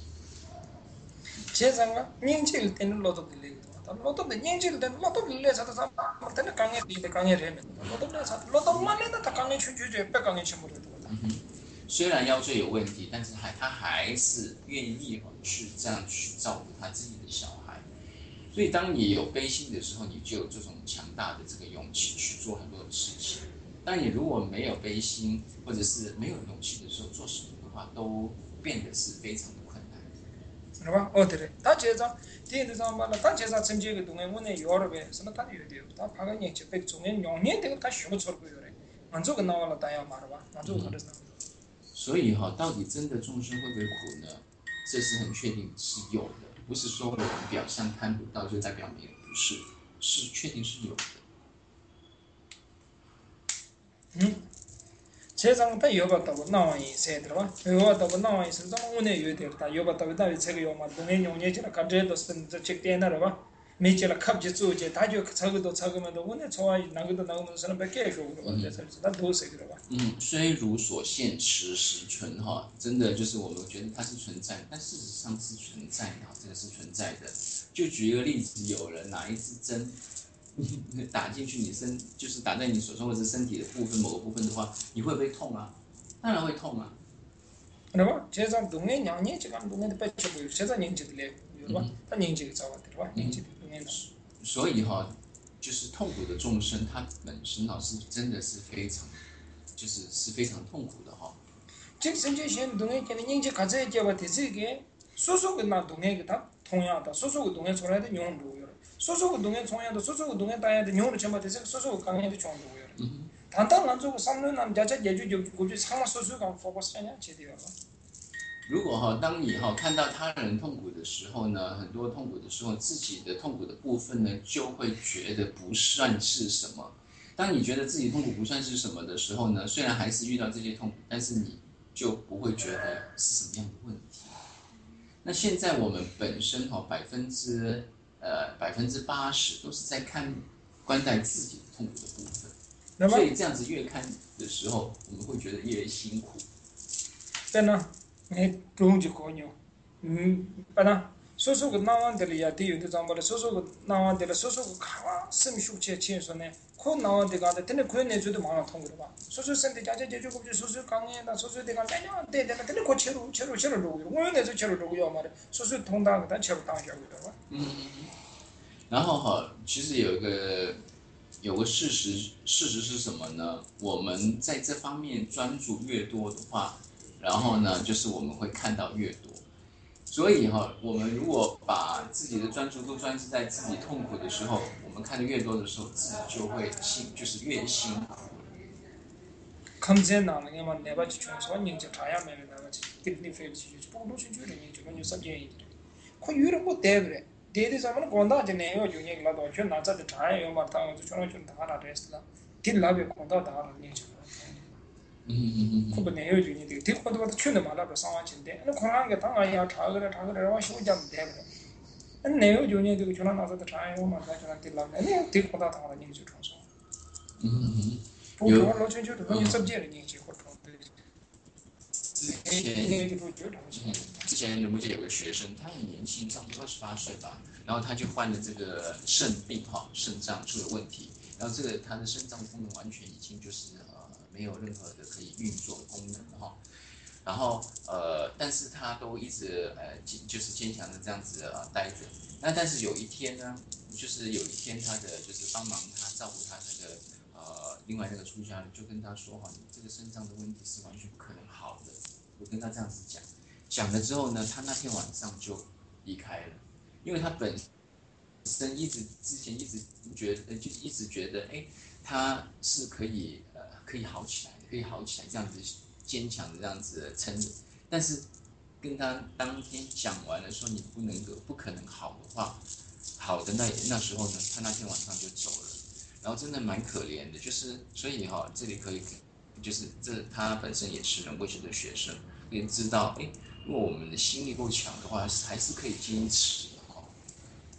제가 닝질 때는 로도 들리고 로도 닝질 때는 로도 들려서 사 맞는 강에 뒤에 강에 되는 로도 내서 로도 만에다 다 강에 추주제 배 강에 침으로 들어. 虽然腰椎有问题，但是还他还是愿意去这样去照顾他自己的小孩。所以当你有悲心的时候，你就有这种强大的这个勇气去做很多的事情。当你如果没有悲心，或者是没有勇气的时候，做什么的话，都变得是非常的困难。 是吧？哦，对了，他接着第一张嘛，他接着曾经个东西，我那有了呗，什么他有的，他怕个年纪被中年两年这个他学不出来个嘞，俺这个拿完了大家嘛了吧，俺这个可能是。 所以哈、哦，到底真的众生会不会苦呢？这是很确定是有的，不是说我们表象看不到就代表没有，不是，是确定是有的。 嗯，세상 다 여봤다고 나와 있어야 들어봐. 여봤다고 나와 있으면 오늘 요되다. 여봤다고 다 제가 요마 동네 용예지라 간제도 쓴 책대나라 봐. 미치라 갑지 쪼제 다죠 작어도 작으면도 오늘 좋아 나고도 나오면서 밖에 쇼고 그래서 다 도세 그래 봐. 嗯，虽如所现实实存哈，真的就是我们觉得它是存在，但事实上是存在的，这个是存在的。就举一个例子，有人拿一支针打进去你身，就是打在你手上或者身体的部分某个部分的话，你会不会痛啊？当然会痛啊。 그래봐. 제가 동네 양이 지금 동네 배치 보여. 제가 닝지들래. 그래봐. 다 닝지가 잡아 들어봐. 닝지 동네. 所以哈，就是痛苦的众生，他本身哈是真的是非常，就是是非常痛苦的哈。 즉 선제신 동네 걔는 닝지 가져야 잡아 되지게 소소가 나 동네 다 통야다. 소소가 동네 소라도 용도요. 소소가 동네 통야도 소소가 동네 다야도 용도 잡아 되지. 소소가 강해도 좋은도요. 단단 안쪽으로 삼는 남자자 예주 고주 상마 소수가 포커스냐 제대로. 如果哈，当你哈看到他人痛苦的时候呢，很多痛苦的时候，自己的痛苦的部分呢，就会觉得不算是什么。当你觉得自己痛苦不算是什么的时候呢，虽然还是遇到这些痛苦，但是你就不会觉得是什么样的问题。那现在我们本身哈百分之呃百分之八十都是在看观待自己的痛苦的部分，所以这样子越看的时候，我们会觉得越辛苦。 对呢。 네, 좋은지 거요. 음, 받아. 소소가 나와들이야 뒤에도 잠발 소소가 나와들 소소가 가와 심 숙제 치에서네. 코 나와들가 근데 그 내주도 많아 통으로 봐. 소소 센터 자제 제주고 소소 강에다 소소 대가 내려 대대가 근데 그 체로 체로 체로 로고. 뭐 내서 체로 로고요 말에. 소소 통당다 체로 당셔고 봐. 嗯，然后哈，其实有一个有个事实，事实是什么呢？我们在这方面专注越多的话。 然后呢，就是我们会看到越多，所以哈，我们如果把自己的专注都专注在自己痛苦的时候，我们看的越多的时候，自己就会辛，就是越辛苦。 감제 나는 게 만 내가 주면서 인제 가야 매면 나가 디프니 페이지 주 보고 놓으신 줄은 인제 먼저 sabje 그 유럽 뭐 대그래 대대 자면 건다 되네요 중에 라도 저 나자도 다요 말타 저는 좀 다라 됐다 딜라베 건다 다라 인제 그거 내요 중에 되게 대포도 받아 추는 말아도 상황인데 그 코로나 게 당아야 타그래 타그래와 쇼잠 대그래 내요 중에 되게 저는 나서도 다요 말타 저는 딜라베 네 대포다 당아 인제 통서 음有之前之前卢木姐有个学生，他很年轻，差不多二十八岁吧，然后他就患了这个肾病哈，肾脏出了问题，然后这个他的肾脏功能完全已经就是呃没有任何的可以运作的功能了哈，然后呃但是他都一直呃就是坚强的这样子呃待着，那但是有一天呢，就是有一天他的就是帮忙他照顾他这个。 呃，另外那个出家人就跟他说哈，你这个肾脏的问题是完全不可能好的。我跟他这样子讲，讲了之后呢，他那天晚上就离开了，因为他本身一直之前一直觉得，就一直觉得，哎，他是可以呃可以好起来的，可以好起来，这样子坚强的这样子撑着。但是跟他当天讲完了说你不能够不可能好的话，好的那那时候呢，他那天晚上就走了。 然后真的蛮可怜的，就是所以哈、哦，这里可以，就是这他本身也是仁波切的学生，也知道，哎，如果我们的心力够强的话，还是可以坚持的哈、哦。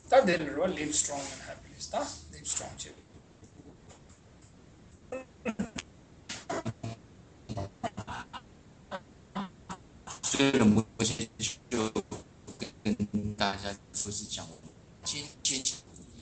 That they live strong and happy. That live strong too. 所以目前就跟大家不是讲坚坚强。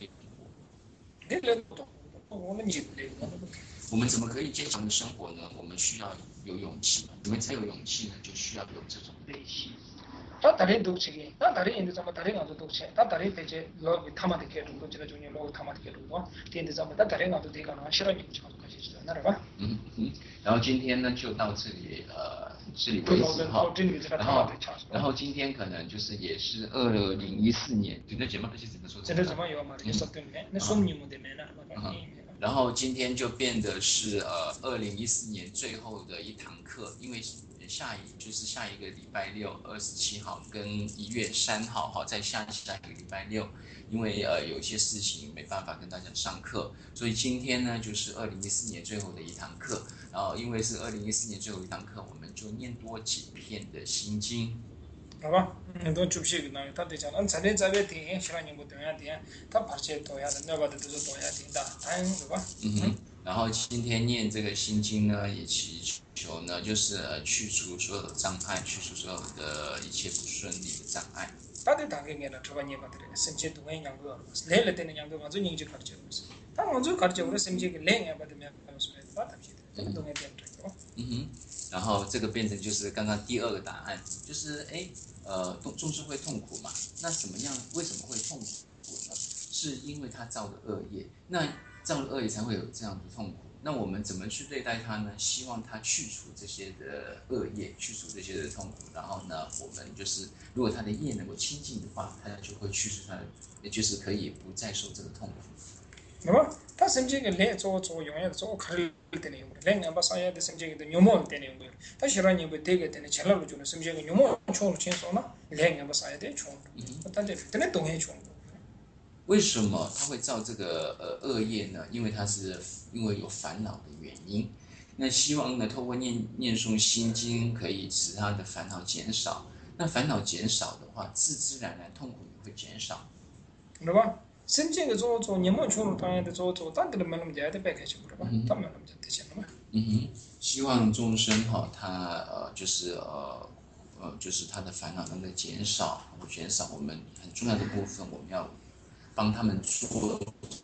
我们怎么可以坚强的生活呢？我们需要有勇气，我们才有勇气呢，就需要有这种内心。 다 다른 독치기, 다 다른 인도 좀 다른 가도 독치, 다 다른 대체 로그 타마데 개로 독치가 중에 로그 타마데 개로 뭐, 인도 좀 다 다른 가도 되가 나 싫어하는 거 가지고 가시죠, 나라가. 嗯嗯，然后今天呢就到这里呃这里为止哈。然后然后今天可能就是也是二零一四年，就那节目那些怎么说？ 这怎么有嘛？也是对没？那说明的没呢？ 然后今天就变得是呃二零一四年最后的一堂课，因为。 下一就是下一个礼拜六，二十七号跟一月三号哈，在下下一个礼拜六，因为呃有一些事情没办法跟大家上课，所以今天呢就是二零一四年最后的一堂课。然后因为是二零一四年最后一堂课，我们就念多几篇的心经。 好吧，很多主席呢，他对讲，俺这里这边听，希望你不多呀听，他把这多呀的，那个的都是多呀听的，哎，对吧？ 嗯哼。然后今天念这个心经呢，也祈求呢，就是呃去除所有的障碍，去除所有的一切不顺利的障碍。 다들 당연히는 저번에 봤더니 심지 동행 양거 레일 때는 양거 먼저 인지 가르쳐 주면서 다 먼저 가르쳐 우리 심지 레일 받으면 무슨 다 답시 동행 된다고. 嗯哼，然后这个变成就是刚刚第二个答案，就是哎呃众生会痛苦嘛，那怎么样？为什么会痛苦呢？是因为他造的恶业，那造的恶业才会有这样的痛苦。 那我们怎么去对待它呢？希望它去除这些的恶业，去除这些的痛苦。然后呢，我们就是如果它的业能够清净的话，它就会去除它的，也就是可以不再受这个痛苦。 那么，他甚至个来做做永远做考虑的那种，来俺把啥样的甚至个牛毛的那种，他虽然你不这个的呢，前两路就呢，甚至个牛毛冲了轻松嘛，来俺把啥样的冲，但这真的东西冲。 为什么他会造这个呃恶业呢？因为他是因为有烦恼的原因。那希望呢，透过念念诵心经，可以使他的烦恼减少。那烦恼减少的话，自自然然痛苦也会减少。 对吧？甚至个做做你们冲了当然的做做，但这个没那么简单，别开心，对吧？他没那么简单行了嘛。 嗯哼，希望众生哈，他呃就是呃呃就是他的烦恼能够减少，减少我们很重要的部分，我们要。 帮他们做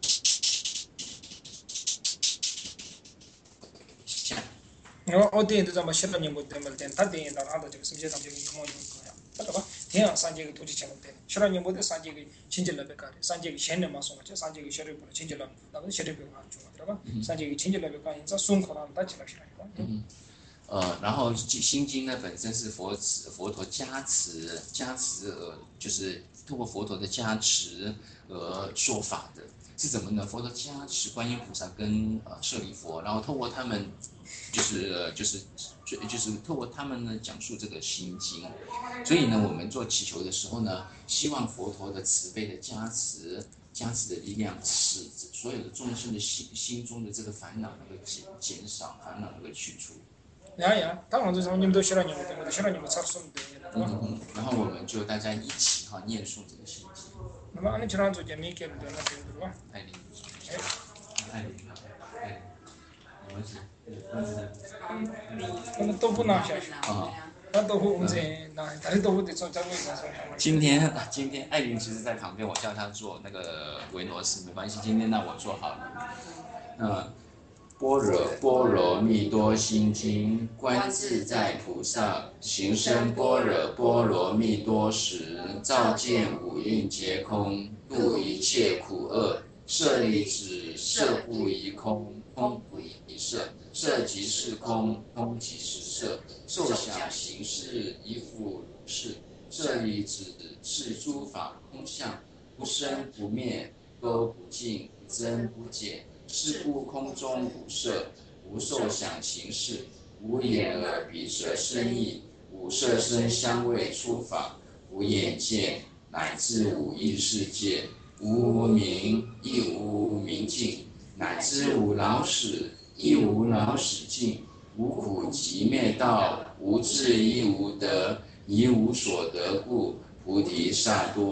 我我点都这么写了，你不点么点？他点到哪的这个什么些上这个有么用个呀？知道吧？点上三节个土地钱不点，写了你不得三节个亲戚那边干的，三节个现人嘛送了，这三节个小人不了亲戚那，那个小人不干，知道吧？三节个亲戚那边干，你这送可能打起来起来的。 嗯。呃，然后心经呢本身是佛持佛陀加持加持呃，就是透过佛陀的加持而说法的，是怎么呢？佛陀加持观音菩萨跟呃舍利佛，然后透过他们就是呃就是就就是透过他们呢讲述这个心经，所以呢我们做祈求的时候呢，希望佛陀的慈悲的加持。 加持的力量，使所有的众生的心心中的这个烦恼能够减减少，烦恼能够去除。 呀呀，当然这种你们都写了，你们都写了，你们差什么的， 嗯嗯。然后我们就大家一起哈念诵这个心经。 那么俺们经常做见面给的那个对吧？ 爱玲，哎，爱玲，爱玲，我们是，我们是。我们都不拿下去。 啊。 那都我们这那，但是都得做这个啥啥。 今天今天艾琳其实在旁边，我叫她做那个维诺斯，没关系，今天让我做好了。嗯，般若波罗蜜多心经，观自在菩萨行深般若波罗蜜多时，照见五蕴皆空，度一切苦厄。舍利子，色不异空，空不异色。 色即是空，空即是色，受想行识亦复是。舍利子，是诸法空相，不生不灭，都不尽，不增不减。是故空中无色，无受想行识，无眼耳鼻舌身意，无色声香味触法，无眼见，乃至无意识界，无明亦无明尽，乃至无老死。 亦无老死尽，无苦集灭道，无智亦无得，一无所得故，菩提萨埵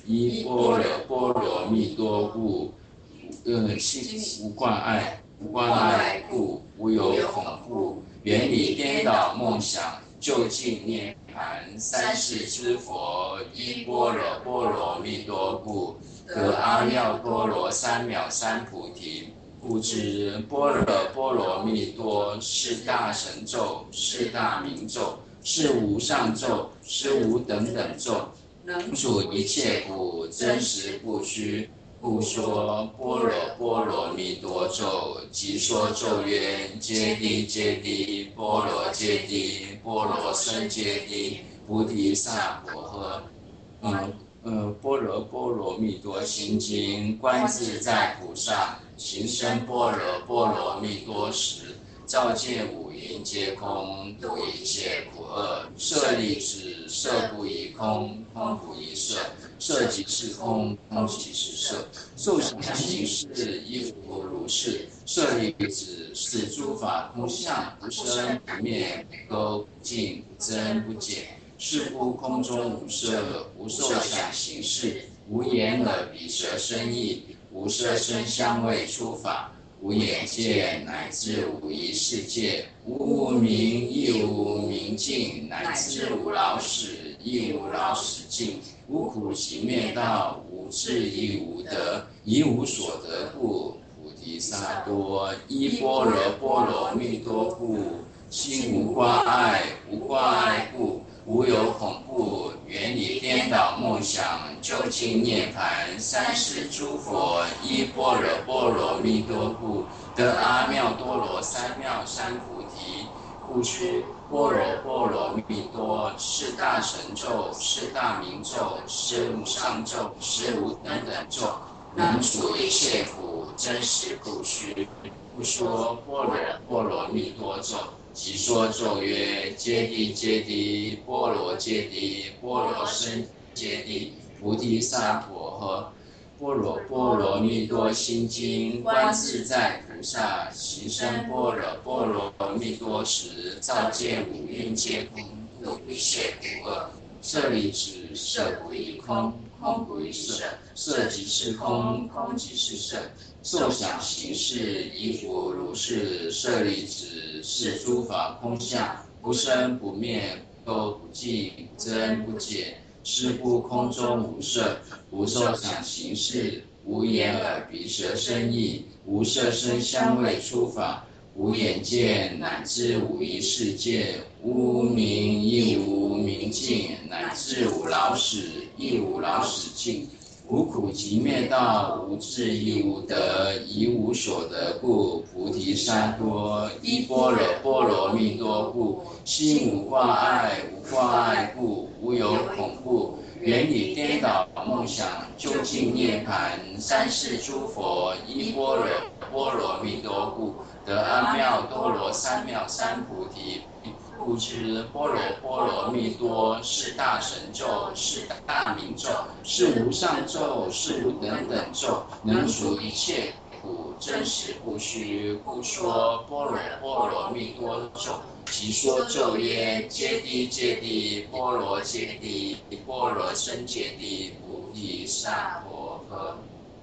依般若波罗蜜多故，呃，心无挂碍，无挂碍故，无有恐怖，远离颠倒梦想，究竟涅盘。三世之佛，依般若波罗蜜多故，得阿耨多罗三藐三菩提。故知般若波罗蜜多是大神咒，是大明咒，是无上咒，是无等等咒，能属一切苦，真实不虚。故说般若波罗蜜多咒，即说咒曰：揭谛揭谛，波罗揭谛，波罗僧揭谛，菩提萨婆诃。嗯呃，般若波罗蜜多心经，观自在菩萨行深般若波罗蜜多时，照见五蕴皆空，度一切苦厄。舍利子，色不异空，空不异色，色即是空，空即是色。受想行识，亦复如是。舍利子，是诸法空相，不生不灭，不垢不净，不增不减。是故空中无色，无受想行识，无眼耳鼻舌身意，无色声香味触法，无眼界，乃至无一世界，无无明，亦无明尽，乃至无老死，亦无老死尽，无苦集灭道，无智亦无得，一无所得故，菩提萨埵，依般若波罗蜜多故，心无挂碍，无挂碍故，无有恐怖，远离颠倒梦想，究竟涅盘。三世诸佛，依般若波罗蜜多故，得阿耨多罗三藐三菩提。故知般若波罗蜜多是大神咒，是大明咒，是无上咒，是无等等咒，能除一切苦，真实不虚。不说般若波罗蜜多咒，即说咒曰：揭谛揭谛，波罗揭谛，波罗僧揭谛，菩提萨婆诃。般若波罗蜜多心经，观自在菩萨行深般若波罗蜜多时，照见五蕴皆空，度一切苦厄。舍利子，色不异空，空不异色，色即是空，空即是色。受想行识，亦复如是。舍利子，是诸法空相，不生不灭，不垢不净，不增不减。是故空中无色，无受想行识，无眼耳鼻舌身意，无色声香味触法，无眼界，乃至无一世界，无明，亦无明尽，乃至无老死，亦无老死尽。无苦集灭道，无智亦无得，一无所得故，菩提萨埵，依般若波罗蜜多故，心无挂碍，无挂碍故，无有恐怖，远离颠倒梦想，究竟涅盘。三世诸佛，依般若波罗蜜多故，得阿耨多罗三藐三菩提。故知般若波罗蜜多是大神咒，是大明咒，是无上咒，是无等等咒，能除一切苦，真实不虚。故说般若波罗蜜多咒，即说咒曰：揭谛揭谛，波罗揭谛，波罗僧揭谛，菩提萨婆诃。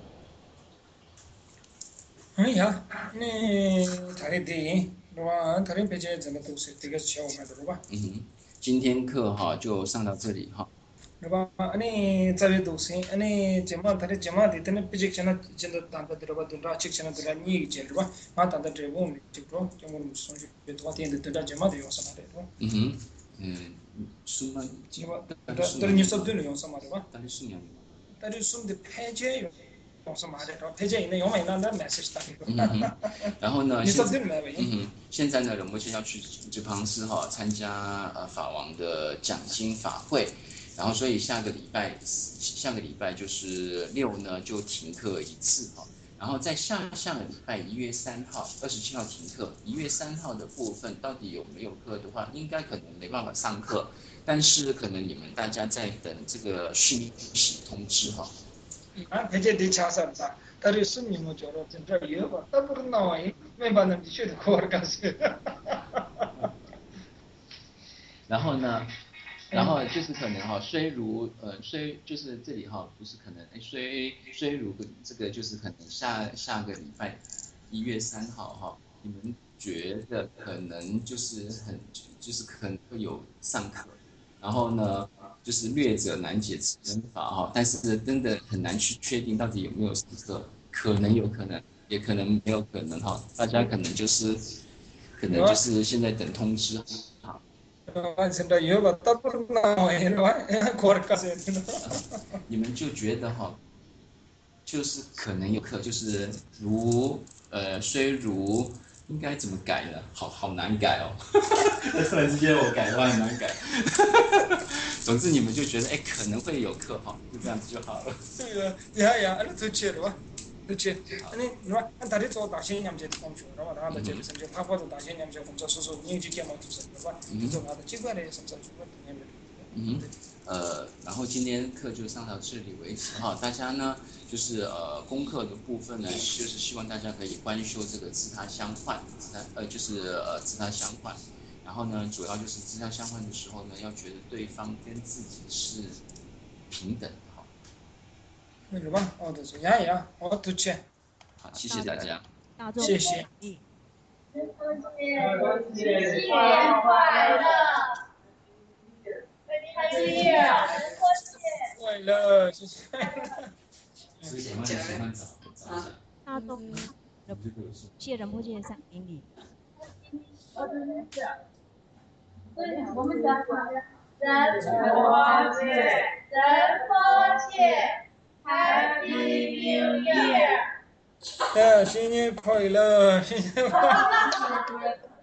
哎呀，你他的电影。是吧？他的别解怎么都是这个小我们的，是吧？ 嗯，今天课哈就上到这里哈。 是吧？你这边都是，你怎么他的怎么的，他那别解现在现在谈的对吧？对吧？这现在对吧？你一解是吧？啊，谈的这我们就说，就我们说句，别多点的对吧？怎么的用什么的，对吧？ 嗯哼，嗯，什么？ 是吧？但但你说对了用什么对吧？ 但是什么？ 但是什么的配件用。什么的，配件呢？用没那那 message 打嗯嗯。然后呢？ 你说对了嗯，现在呢，仁波切要去直旁寺哈参加呃法王的讲经法会，然后所以下个礼拜下个礼拜就是六呢就停课一次哈，然后在下下个礼拜一月三号二十七号停课，一月三号的部分到底有没有课的话，应该可能没办法上课，但是可能你们大家在等这个讯息通知哈。 啊，配件的查啥子？但是是你们觉得真正有吧？但不是那玩意，没把那必须得考的干事。 然后呢， 然后就是可能哈，虽如呃虽就是这里哈，不是可能，哎虽虽如这个就是可能下下个礼拜一月三号哈，你们觉得可能就是很就是可能会有上课，然后呢就是略者难解此人法哈，但是真的很难去确定到底有没有上课，可能有可能，也可能没有可能哈，大家可能就是可能就是现在等通知哈。你们就觉得哈，就是可能有课，就是如呃虽如应该怎么改呢？好好难改哦，突然之间我改的话很难改。总之你们就觉得哎可能会有课哈，就这样子就好了。 对呀，呀呀，那都切了吧。그렇지. 아니, 누가 한 달에 또 다시 냠제 공주. 그러면 나한테 제일 선제 파고도 다시 냠제 공주 소소 인지게 뭐 주세요. 봐. 좀 하다 지구에 섬섬 주고 냠제. 嗯，呃，然后今天课就上到这里为止哈，大家呢就是呃功课的部分呢，就是希望大家可以观修这个自他相换，自他呃就是呃自他相换，然后呢主要就是自他相换的时候呢，要觉得对方跟自己是平等的哈。 那个吧，哦，就是呀呀，哦，都切。 好，谢谢大家。 谢谢。 新年快乐！新年快乐，谢谢。 大众谢仁波切三顶礼。 我们讲仁波切，仁波切 ，Happy New Year！ 新年快乐，新年快乐。